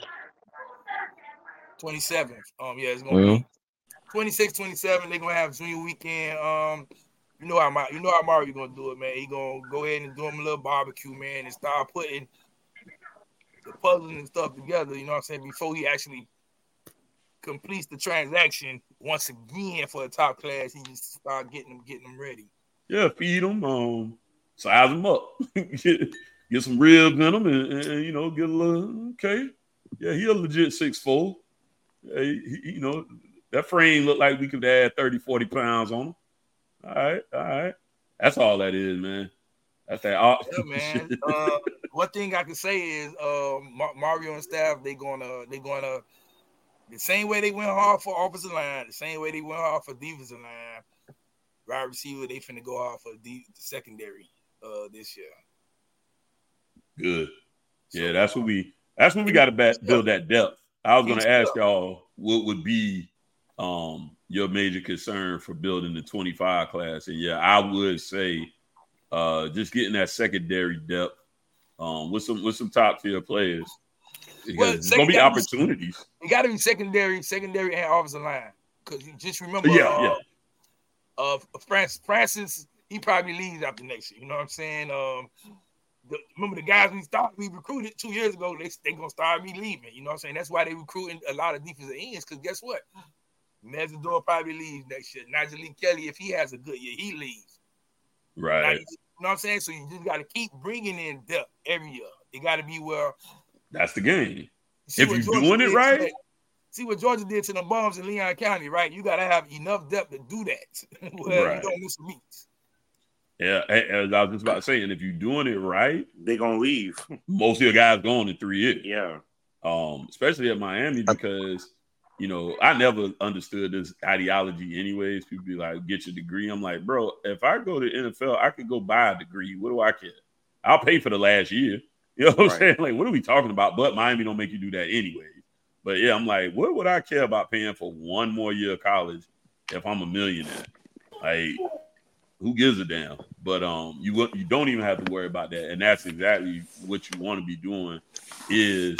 27th. It's gonna be 26, 27. They're gonna have Junior Weekend. You know how Mario gonna do it, man. He gonna go ahead and do him a little barbecue, man, and start putting the puzzles and stuff together. You know what I'm saying? Before he actually completes the transaction once again for the top class, he just start getting them ready. Yeah, feed them, size them up, get some ribs in them, and get a little okay. Yeah, he a legit 6'4". He that frame looked like we could add 30, 40 pounds on him. All right. That's all that is, man. That's that. Yeah, man. One thing I can say is Mario and staff, they gonna the same way they went hard for offensive line, the same way they went hard for defensive line. Wide receiver, they finna go off of the secondary this year. Good. Yeah, that's what we got to build that depth. I was gonna ask y'all what would be your major concern for building the 25 class, and yeah, I would say just getting that secondary depth with some top tier players. Because there's gonna be opportunities. It got to be secondary and offensive line. Because you just remember, Francis, he probably leaves after next year. You know what I'm saying? Remember the guys we recruited 2 years ago, they gonna start me leaving. You know what I'm saying? That's why they recruiting a lot of defensive ends. Because guess what? Mesidor probably leaves next year. Najee Kelly, if he has a good year, he leaves. Right. Now, you know what I'm saying? So you just got to keep bringing in depth every year. It got to be where. That's the game. If you're doing it right. See what Georgia did to the bums in Leon County, right? You got to have enough depth to do that. Well, you don't miss meets. Yeah, as I was just about to say, and if you're doing it right, they're going to leave. Most of your guys going in 3 years. Yeah. Especially at Miami because, I never understood this ideology anyways. People be like, get your degree. I'm like, bro, if I go to NFL, I could go buy a degree. What do I care? I'll pay for the last year. You know what I'm saying? Like, what are we talking about? But Miami don't make you do that anyway. But yeah, I'm like, what would I care about paying for one more year of college if I'm a millionaire? Like, who gives a damn? But you don't even have to worry about that. And that's exactly what you want to be doing is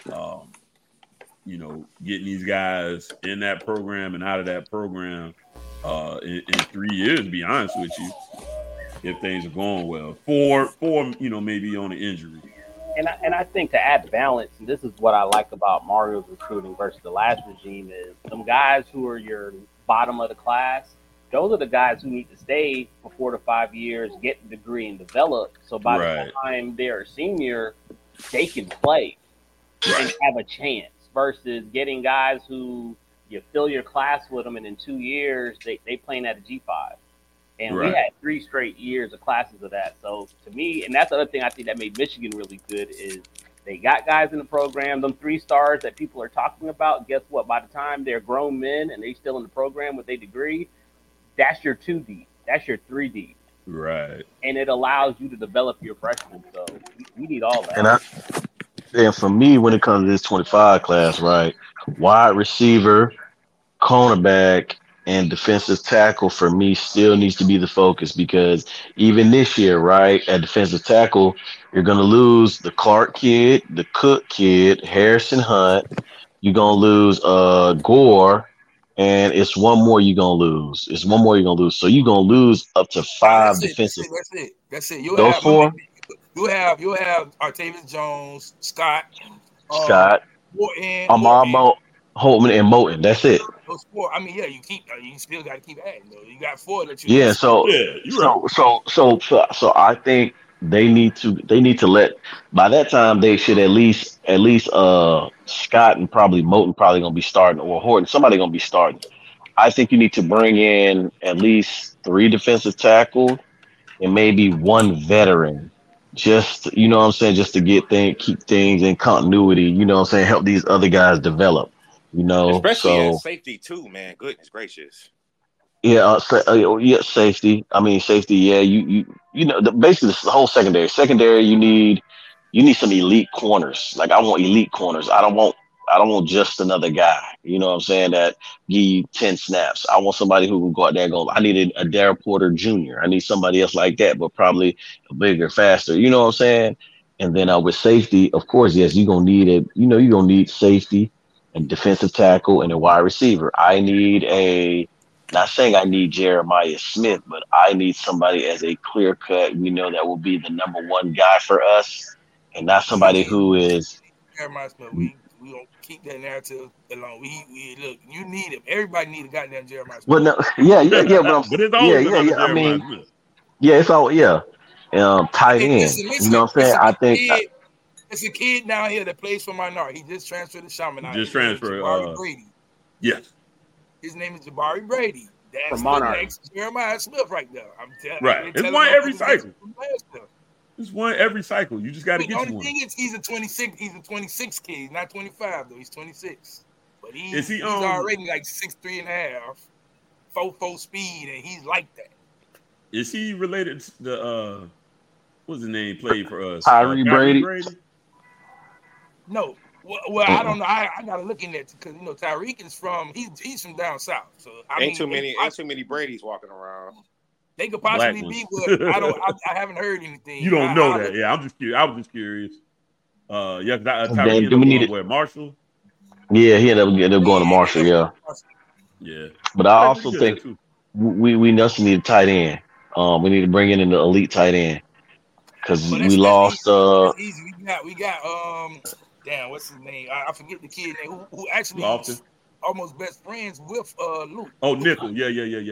getting these guys in that program and out of that program in 3 years, to be honest with you, if things are going well. For maybe on an injury. And I think to add balance, and this is what I like about Mario's recruiting versus the last regime, is some guys who are your bottom of the class, those are the guys who need to stay for 4 to 5 years, get the degree, and develop. So by the time they're a senior, they can play and have a chance versus getting guys who you fill your class with them, and in 2 years, they playing at a G5. And we had 3 straight years of classes of that. So to me, and that's the other thing I think that made Michigan really good is they got guys in the program, them 3 stars that people are talking about. Guess what? By the time they're grown men and they still in the program with their degree, that's your 2 deep. That's your 3 deep. Right. And it allows you to develop your freshmen. So we need all that. And for me, when it comes to this 25 class, right, wide receiver, cornerback, and defensive tackle for me still needs to be the focus because even this year, right, at defensive tackle, you're going to lose the Clark kid, the Cook kid, Harrison Hunt. You're going to lose Gore, and it's one more you're going to lose. It's one more you're going to lose. So you're going to lose up to five defensive. That's it. Those four? You'll have Artavius Jones, Scott, Morton, Holtman, and Moten. That's it. Those four. I mean, yeah, you still got to keep adding though. You got four that you. Yeah. So I think they need to let. By that time, they should at least Scott and probably Moten probably gonna be starting, or Horton, somebody gonna be starting. I think you need to bring in at least 3 defensive tackles and maybe 1 veteran. Just, you know what I'm saying, just to keep things in continuity, you know what I'm saying, help these other guys develop, you know. Especially at safety too, man. Goodness gracious. Yeah, safety. I mean, safety, yeah, you know, basically the whole secondary. Secondary, you need some elite corners. Like I want elite corners. I don't want just another guy, you know what I'm saying, that give you 10 snaps. I want somebody who can go out there and go, I needed a Darryl Porter Jr. I need somebody else like that, but probably bigger, faster, you know what I'm saying? And then with safety, of course, yes, you're going to need it. You know, you're going to need safety and defensive tackle and a wide receiver. Not saying I need Jeremiah Smith, but I need somebody as a clear cut, we know that will be the number 1 guy for us, and not somebody who is Jeremiah Smith. We don't keep that narrative alone. We look, you need him. Everybody need a goddamn Jeremiah Smith. Well, no, yeah, but it's always I mean, yeah, it's all tight end. Listen, you know what I'm saying? I think it's a kid down here that plays for Minority. He just transferred to Chaminade. Just transferred. Jabari Brady. Yes. His name is Jabari Brady. That's the next Jeremiah Smith right there. I'm telling you. Right. It's one every cycle. It's one every cycle. You just got to get one. The only thing is he's a 26 kid. He's not 25 though. He's 26. But he's already like 6'3.5", 4.4 speed, and he's like that. Is he related to the what's his name played for us? Tyree Brady? No. Well, I don't know. I gotta look in that because you know Tyreek is from he's from down south. So ain't too many Bradys walking around. They could possibly be, but I haven't heard anything. You don't know that, yeah. I'm just curious. I was just curious. Yeah, Tyreek ended up going Marshall. Yeah, he ended up going to Marshall. Yeah. Yeah. But I also think we also need a tight end. We need to bring in an elite tight end because we lost. We got damn, what's his name? I forget the kid name who actually almost best friends with Luke. Oh, Nickel. Yeah.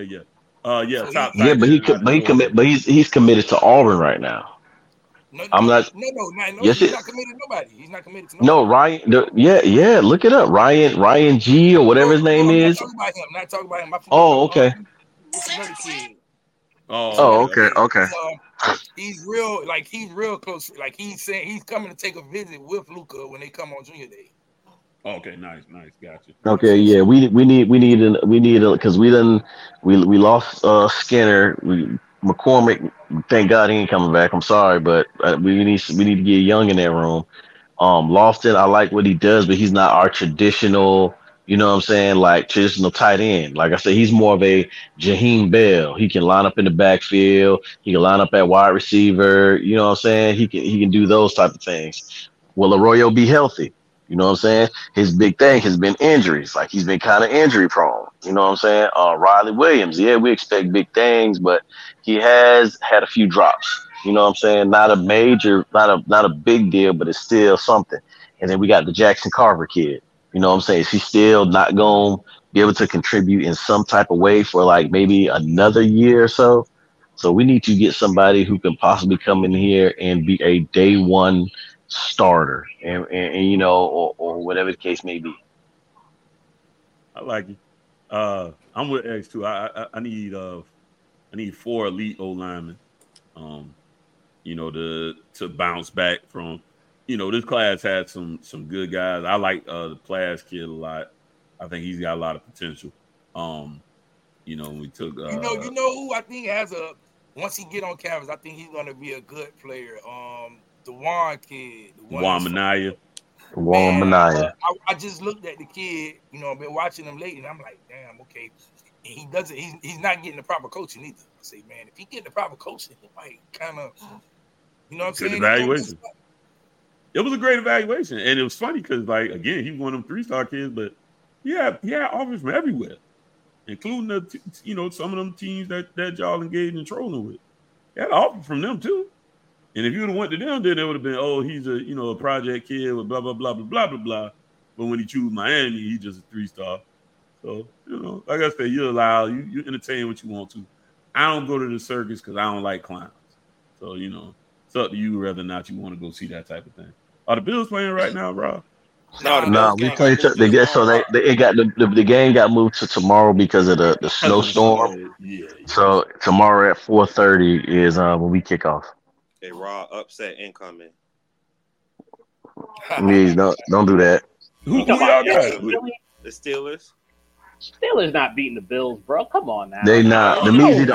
He's committed to Auburn right now. No, I'm not. No. Yes, he's not committed to nobody. He's not committed to nobody. No, Ryan. Look it up. Ryan G or whatever his name is. I'm not talking about him. Oh, okay. It's another kid. Oh, okay. He's real close. Like he's saying he's coming to take a visit with Luka when they come on Junior Day. Okay, nice, gotcha. Okay, yeah, we need because we lost Skinner. McCormick, thank God he ain't coming back. I'm sorry, but we need to get Young in that room. Lofton, I like what he does, but he's not our traditional, you know what I'm saying, like traditional tight end. Like I said, he's more of a Jaheim Bell. He can line up in the backfield. He can line up at wide receiver. You know what I'm saying? He can do those type of things. Will Arroyo be healthy? You know what I'm saying? His big thing has been injuries. Like he's been kind of injury prone. You know what I'm saying? Riley Williams, yeah, we expect big things, but he has had a few drops. You know what I'm saying? Not a major, not a big deal, but it's still something. And then we got the Jackson Carver kid. You know what I'm saying? Is he still not going to be able to contribute in some type of way for like maybe another year or so? So we need to get somebody who can possibly come in here and be a day one starter and you know, or whatever the case may be. I like it. I'm with X too. I need 4 elite O linemen. You know, to bounce back from. You know, this class had some good guys. I like the Plas kid a lot. I think he's got a lot of potential. You know, we took. You know who I think has once he get on campus, I think he's gonna be a good player. The Juan kid, Juan Minaya. Juan Minaya. I just looked at the kid, you know, I've been watching him lately, and I'm like, damn, okay. And he doesn't. He's not getting the proper coaching either. I say, man, if he get the proper coaching, he might kind of, you know what I'm saying? Evaluation. It was a great evaluation, and it was funny because, like, again, he one of them 3-star kids, but yeah, offers from everywhere, including some of them teams that y'all engaged in trolling with. He had an offer from them too. And if you would have went to them, then it would have been, oh, he's a project kid with blah blah blah blah blah blah blah. But when he chose Miami, he's just a 3-star. So, like I said, you entertain what you want to. I don't go to the circus because I don't like clowns. So, it's up to you whether or not you want to go see that type of thing. Are the Bills playing right now, Rob? No, we played. The game got moved to tomorrow because of the snowstorm. Yeah. So tomorrow at 4:30 is when we kick off. Hey, Raw upset incoming. Please don't do that. Who y'all got? The Steelers. Steelers not beating the Bills, bro. Come on now. They not. The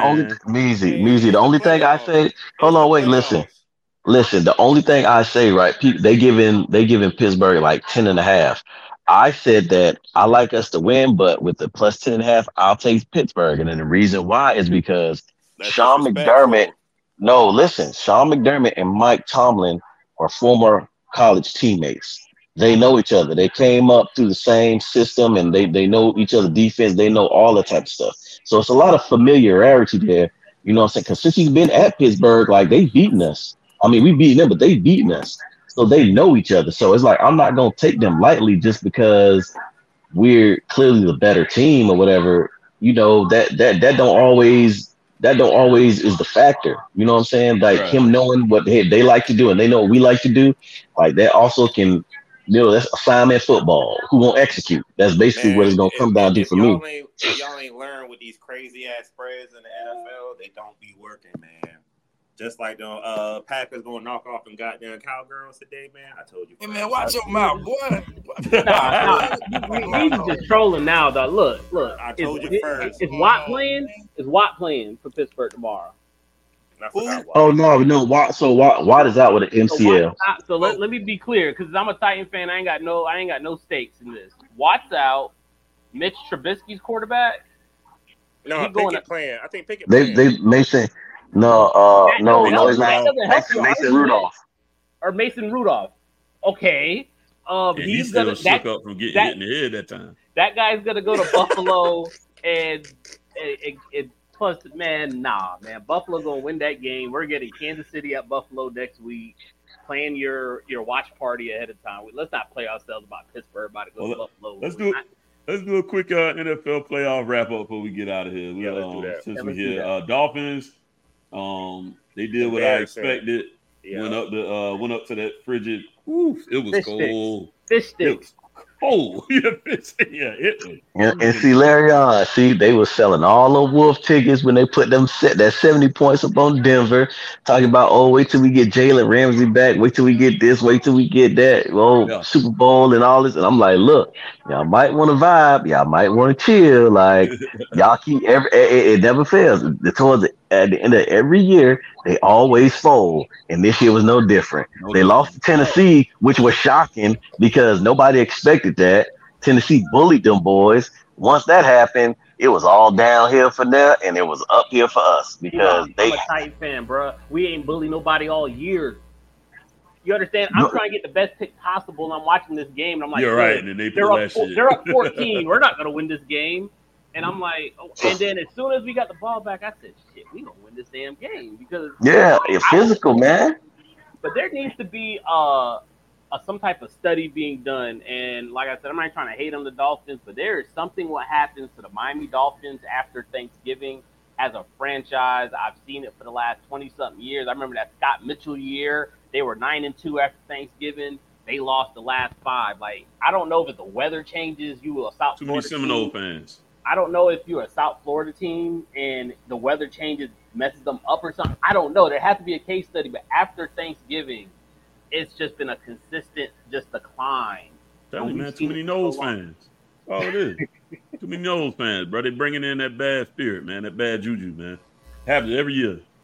only thing I say. Hold on, wait. Listen. The only thing I say, right? They giving Pittsburgh like 10.5. I said that I like us to win, but with the plus 10.5, I'll take Pittsburgh. And then the reason why is because Sean McDermott. No, listen. Sean McDermott and Mike Tomlin are former college teammates. They know each other. They came up through the same system, and they know each other's defense. They know all that type of stuff. So it's a lot of familiarity there. You know what I'm saying? Because since he's been at Pittsburgh, like, they've beaten us. I mean, we beat them, but they've beaten us. So they know each other. So it's like, I'm not going to take them lightly just because we're clearly the better team or whatever. That don't always is the factor. You know what I'm saying? Like, right. Him knowing what they like to do and they know what we like to do, like, that also can, that's assignment football. Who won't execute? That's basically what it's going to come down to for me. If y'all ain't learned with these crazy ass spreads in the NFL, they don't be working, man. Just like the Packers going to knock off them goddamn Cowgirls today, man. I told you. Hey, man, watch your mouth, boy. He's just trolling now, though. Look. I told you first. Is Watt playing? Is Watt playing for Pittsburgh tomorrow? Oh, no. Watt is out with an MCL. So let me be clear, because I'm a Titan fan. I ain't got no stakes in this. Watt's out. Mitch Trubisky's quarterback. No, Pickett playing. I think Pickett playing. They Mason. No, it's not. Mason Rudolph. Or Mason Rudolph. Okay. He's still shook up from getting hit in the head that time. That guy's gonna go to Buffalo and plus, man, Buffalo gonna win that game. We're getting Kansas City at Buffalo next week. Plan your watch party ahead of time. Let's not play ourselves about Pittsburgh about to go to Buffalo. Let's do a quick NFL playoff wrap up before we get out of here. Let's do that. Since we're here, Dolphins. They did what I expected. Yeah. Went up to that frigid. Oof, it was cold. Fish sticks. Oh, yeah. And see, Larry on. They were selling all the Wolf tickets when they put them that 70 points up on Denver. Talking about, wait till we get Jalen Ramsey back. Wait till we get this. Wait till we get that. Super Bowl and all this. And I'm like, look, y'all might want to vibe. Y'all might want to chill. Like, y'all keep it never fails. At the end of every year, they always fold, and this year was no different. They lost to Tennessee, which was shocking because nobody expected that. Tennessee bullied them boys. Once that happened, it was all downhill for them, and it was uphill for us because I'm a Titan fan, bro. We ain't bully nobody all year. You understand? I'm trying to get the best pick possible, and I'm watching this game, and I'm like, you're right. And they're up 14. We're not going to win this game. And I'm like, and then as soon as we got the ball back, I said, shit, we gonna win this damn game because it's physical, man. But there needs to be some type of study being done. And like I said, I'm not trying to hate on the Dolphins, but there is something what happens to the Miami Dolphins after Thanksgiving as a franchise. I've seen it for the last 20-something years. I remember that Scott Mitchell year. They were 9-2 after Thanksgiving. They lost the last 5. Like, I don't know if the weather changes. You a South Florida too many Seminole fans. I don't know if you're a South Florida team and the weather changes, messes them up or something. I don't know. There has to be a case study. But after Thanksgiving, it's just been a consistent decline. Tell me, man, too many Knowles fans. That's all it is. Too many Knowles fans, bro. They bringing in that bad spirit, man, that bad juju, man. Happens every year.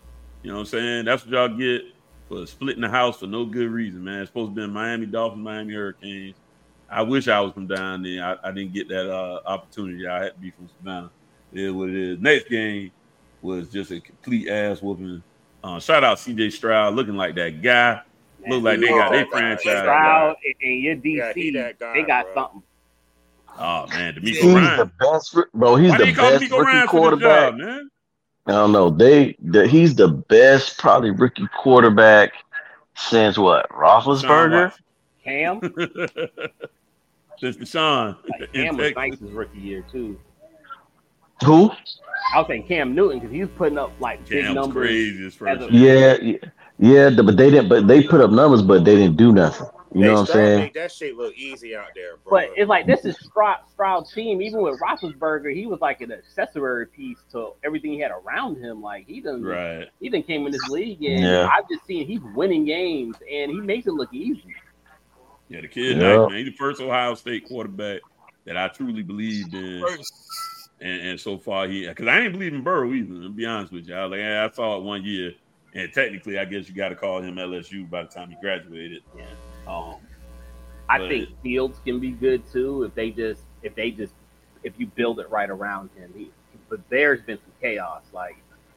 You know what I'm saying? That's what y'all get for splitting the house for no good reason, man. It's supposed to be Miami Dolphins, Miami Hurricanes. I wish I was from down there. I didn't get that opportunity. I had to be from Savannah. It is what it is. Next game was just a complete ass whooping. Shout out CJ Stroud, looking like that guy. Look like they got their franchise. Stroud and your DC, they got something. Oh man, he's the best, bro. He's the best rookie quarterback, man. I don't know. He's the best, probably rookie quarterback since what? Roethlisberger, Cam. Since Deshaun. Cam was nice his rookie year too. Who? I was saying Cam Newton because he was putting up like big numbers. Yeah, but they didn't. But they put up numbers, but they didn't do nothing. You know what I'm saying? Make that shit look easy out there, bro. But it's like this is Stroud's team. Even with Roethlisberger, he was like an accessory piece to everything he had around him. Like he done came in this league, and I've just seen he's winning games, and he makes it look easy. Yeah, the kid, nice, man. He's the first Ohio State quarterback that I truly believed in. And so far, because I ain't believe in Burrow either, to be honest with you. I was like, I saw it 1 year, and technically, I guess you got to call him LSU by the time he graduated. Yeah. I think Fields can be good too if you build it right around him. But there's been some chaos. Like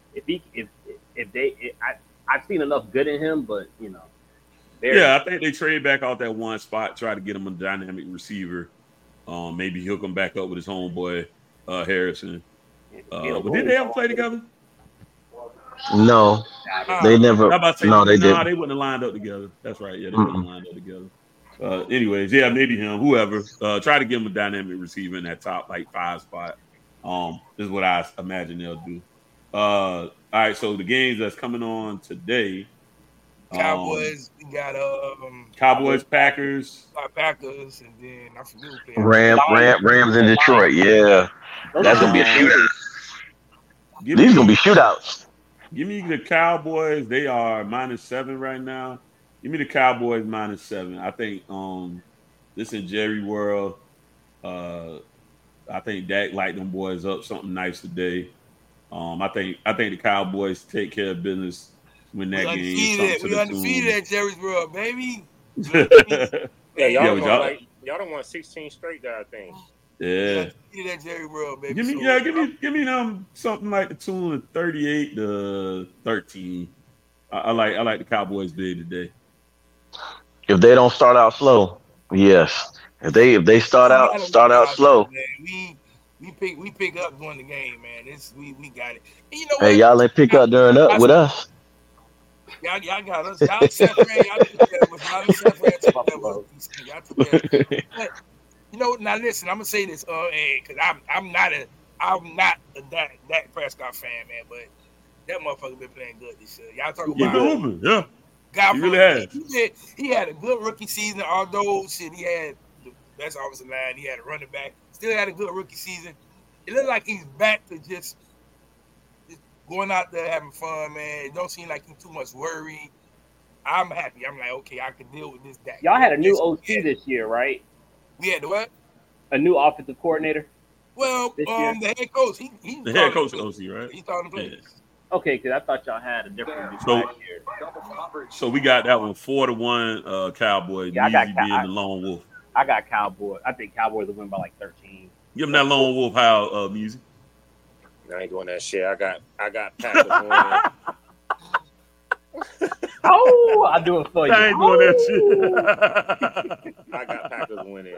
I've seen enough good in him, but you know. I think they trade back out that one spot, try to get him a dynamic receiver. Maybe he'll come back up with his homeboy Harrison. But did they ever play together? No, they never. No, they didn't. They wouldn't have lined up together. That's right. Yeah, they wouldn't have lined up together. Anyways, maybe him, whoever. Try to give him a dynamic receiver in that top 5 spot. This is what I imagine they'll do. All right, so the games that's coming on today. Cowboys, we got Cowboys, Packers, and then I forget who playing. Rams in Detroit. Yeah, that's gonna be a shootout. These gonna be shootouts. Give me the Cowboys. They are -7 right now. Give me the Cowboys -7. I think this in Jerry World. I think Dak light them boys up something nice today. I think the Cowboys take care of business when that game. We undefeated at Jerry's World, baby. Y'all don't want 16 straight, I think. Yeah. That Jerry World, baby. Give me something like the tune of 38-13. I like the Cowboys big today. If they don't start out slow, yes. If they start out slow. Man. We pick up during the game, man. We got it. And you know what? Hey, y'all ain't pick up during up with us. Y'all got us. Y'all San Fran. Y'all you know, now listen, I'm gonna say this, because I'm not a Dak Prescott fan, man, but that motherfucker been playing good this year. Y'all talking about he really has. He had a good rookie season, although he had the best offensive line. He had a running back. Still had a good rookie season. It looked like he's back to just going out there having fun, man. It don't seem like he's too much worried. I'm happy. I'm like, okay, I can deal with this Dak. Y'all had a new OC this year, right? We had the what? A new offensive coordinator. Well, the head coach. The head coach is OC, right? He's starting to play. Yeah. Okay, because I thought y'all had a different year. So we got that one 4-1 Cowboys. Yeah, I got being the lone wolf. I got Cowboys. I think Cowboys will win by 13. Give them that lone wolf howl music. I ain't doing that shit. I got Packers winning. Oh, I do it for you. I ain't doing that shit. I got Packers winning.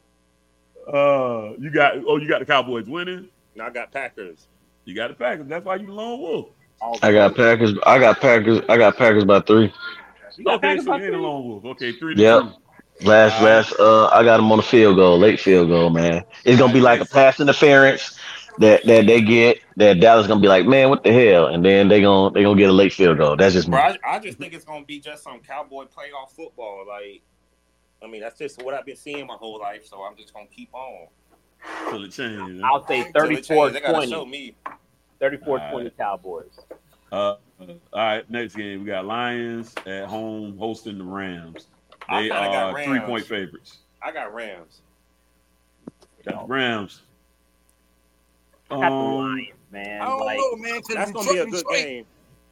You got the Cowboys winning? No, I got Packers. You got the Packers. That's why you the lone wolf. I got Packers by 3. Okay, so you ain't a lone wolf. Okay, 3-2. Yep. Last I got them on a late field goal, man. It's gonna be like a pass interference that they get, that Dallas gonna be like, man, what the hell? And then they gonna get a late field goal. That's just me. Bro, I just think it's gonna be just some cowboy playoff football. Like, I mean, that's just what I've been seeing my whole life, so I'm just gonna keep on. Till it changes. I'll say 34-20. They gotta show me. 34-20 Cowboys. All right, next game we got Lions at home hosting the Rams. They are 3-point favorites. I got Rams. Got the Rams. I got the Lions, man. I don't know, man. That's gonna be a good game.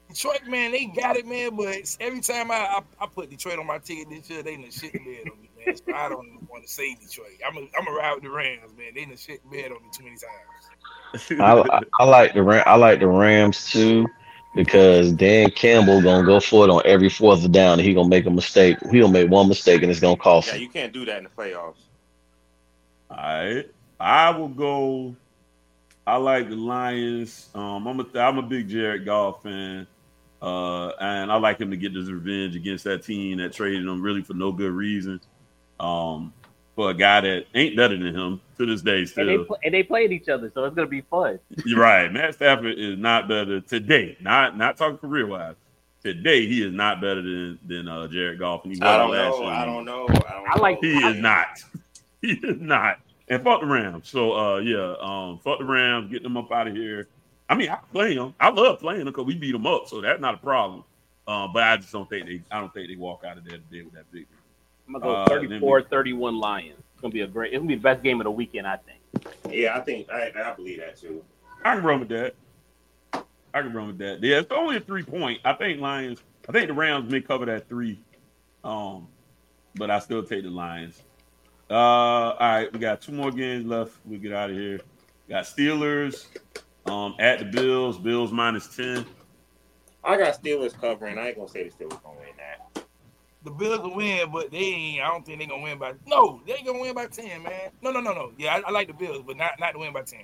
Detroit, man, they got it, man. But every time I put Detroit on my ticket this year, they done shit the bed on me, man. So I don't want to say Detroit. I'm a ride with the Rams, man. They done shit the bed on me too many times. I like the Rams too because Dan Campbell gonna go for it on every fourth down, and he gonna make a mistake. He gonna make one mistake, and it's gonna cost Yeah, him. you can't do that in the playoffs. All right, I will go. I like the Lions. I'm a big Jared Goff fan, and I like him to get his revenge against that team that traded him really for no good reason. For a guy that ain't better than him to this day still. And they played each other, so it's gonna be fun. You're right. Matt Stafford is not better today. Not talking career wise. Today he is not better than Jared Goff. And he I wasn't last year. I don't know. He is not. He is not. And fuck the Rams. So fuck the Rams. Get them up out of here. I mean, I play them. I love playing them because we beat them up, so that's not a problem. But I just don't think they walk out of there today with that victory. I'm gonna go 34-31 Lions. It's gonna be it's gonna be the best game of the weekend, I think. Yeah, I think I believe that too. I can run with that. Yeah, it's only a 3-point. I think the Rams may cover that 3. But I still take the Lions. All right, we got 2 more games left. We'll get out of here. Got Steelers at the Bills. Bills -10. I got Steelers covering. I ain't gonna say the Steelers gonna win that. The Bills will win, but they ain't. I don't think they're gonna win by. No, they ain't gonna win by 10, man. No. Yeah, I like the Bills, but not to win by 10.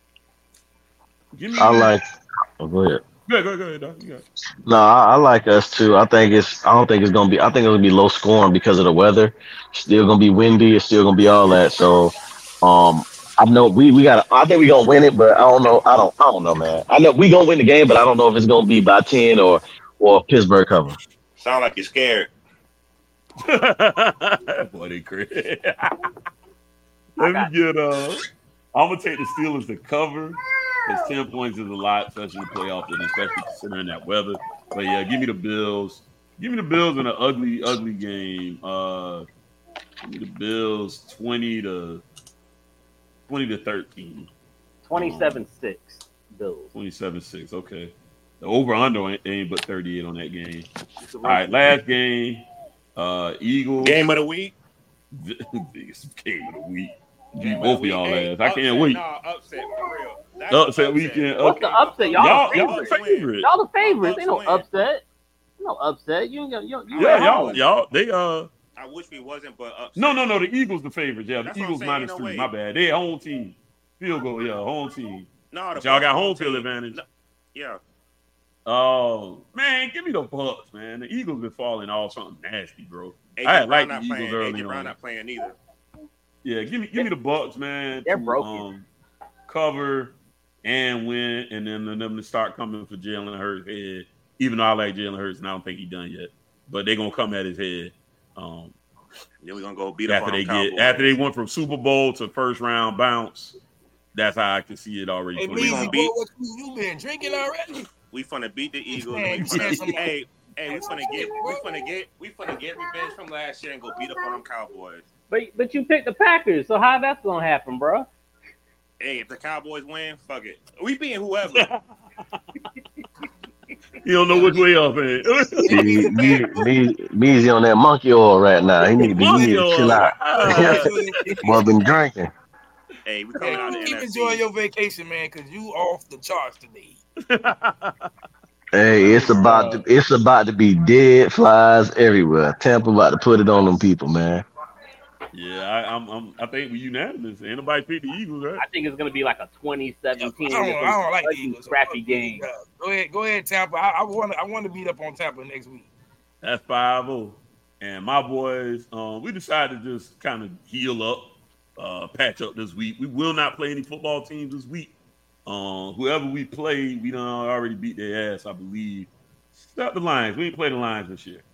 I like. Oh, go ahead. Go ahead, dog. You got it. No, I like us too. I don't think it's gonna be. I think it's gonna be low scoring because of the weather. Still gonna be windy. It's still gonna be all that. So, I know we got. I think we gonna win it, but I don't know. I don't know, man. I know we gonna win the game, but I don't know if it's gonna be by 10 or Pittsburgh cover. Sound like you're scared. Boy, they crazy. Let me get. I'm gonna take the Steelers to cover. Because 10 points is a lot, especially in the playoffs, and especially considering that weather. But yeah, give me the Bills. Give me the Bills in an ugly, ugly game. Give me the Bills 20-13. 27-6 Bills. 27-6. Okay. The over/under ain't but 38 on that game. All right, last game. Eagles. Game of the week. Biggest game of the week. Beat both of y'all ass. I can't wait. Nah, upset for real. That's Upset weekend. What's the upset? Y'all the favorite. Y'all the favorites. Ain't no upset. No upset. You y'all. They I wish we wasn't, but upset. No. The Eagles the favorites. Yeah, the That's Eagles what I'm saying, -3. no My bad. They home team. Field goal. Yeah, home team. No, But y'all got home field advantage. No, yeah. Oh man, give me the Bucks, man. The Eagles been falling off something nasty, bro. AJ I had Brown liked the not Eagles playing. early AJ Brown on. not playing either. Yeah, give me the Bucks, man. They're to, broken. Cover and win, and then them to start coming for Jalen Hurts' head. Even though I like Jalen Hurts, and I don't think he's done yet, but they're gonna come at his head. Then we're gonna go beat up after on they Cowboys. after they went from Super Bowl to first round bounce. That's how I can see it already. Hey, we gonna beat- what you been drinking already? We finna beat the Eagles. Man, We finna, some- hey, we finna get revenge from last year and go beat up on them Cowboys. But you picked the Packers, so how that's gonna happen, bro? Hey, if the Cowboys win, fuck it. We beating whoever. You don't know which way up, man. Measy on that monkey oil right now. He need to chill out. Well, been drinking. Hey, we coming out of the Keep NFC. enjoying your vacation, man, because you off the charts today. Hey, it's about to be dead flies everywhere. Tampa about to put it on them people, man. Yeah, I think we unanimous. Ain't nobody picked the Eagles, right? I think it's gonna be like a 2017. I don't like the Eagles. Scrappy game. Go ahead, Tampa. I want to beat up on Tampa next week. That's 5-0. And my boys, we decided to just kind of heal up, patch up this week. We will not play any football teams this week. Whoever we play, we done already beat their ass, I believe. Except the Lions. We ain't played the Lions this year.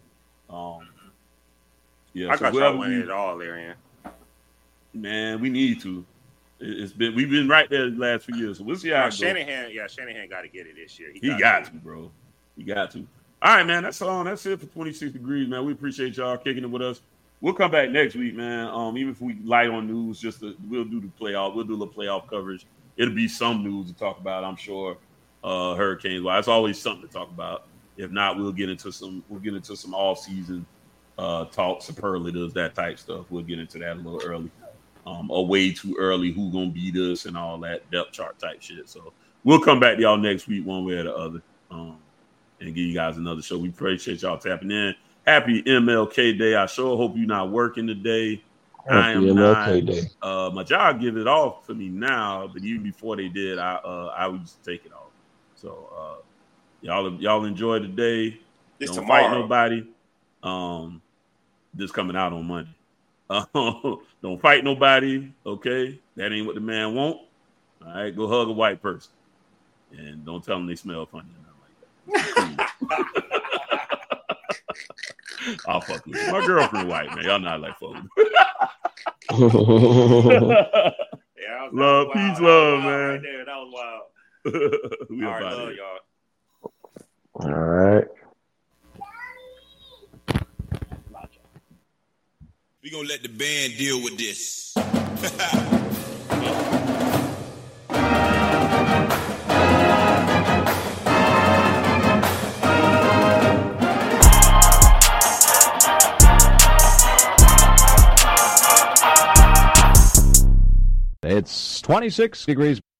Yeah, I got y'all winning it all, Arian. Man, we need to. We've been right there the last few years. So we'll see how it goes. Shanahan got to get it this year. He got to, bro. He got to. All right, man. That's all. That's it for 26 Degrees, man. We appreciate y'all kicking it with us. We'll come back next week, man. Even if we light on news, we'll do the playoff. We'll do the playoff coverage. It'll be some news to talk about, I'm sure. Hurricanes. Well, it's always something to talk about. If not, we'll get into some off season talk, superlatives, that type stuff. We'll get into that a little early, or way too early. Who gonna beat us and all that depth chart type shit. So we'll come back to y'all next week, one way or the other, and give you guys another show. We appreciate y'all tapping in. Happy MLK Day. I sure hope you're not working today. I am MLK Day. My job give it off for me now, but even before they did, I would just take it off. So y'all enjoy the day. Don't fight nobody. This coming out on Monday. Don't fight nobody. Okay, that ain't what the man want. All right, go hug a white person, and don't tell them they smell funny or nothing like that. I'll fuck with you. My girlfriend white, man. Y'all not like fuck with me. Love, peace, love, man. Right there. That was wild. We all right, about love it. y'all. All right. We're going to let the band deal with this. It's 26 degrees.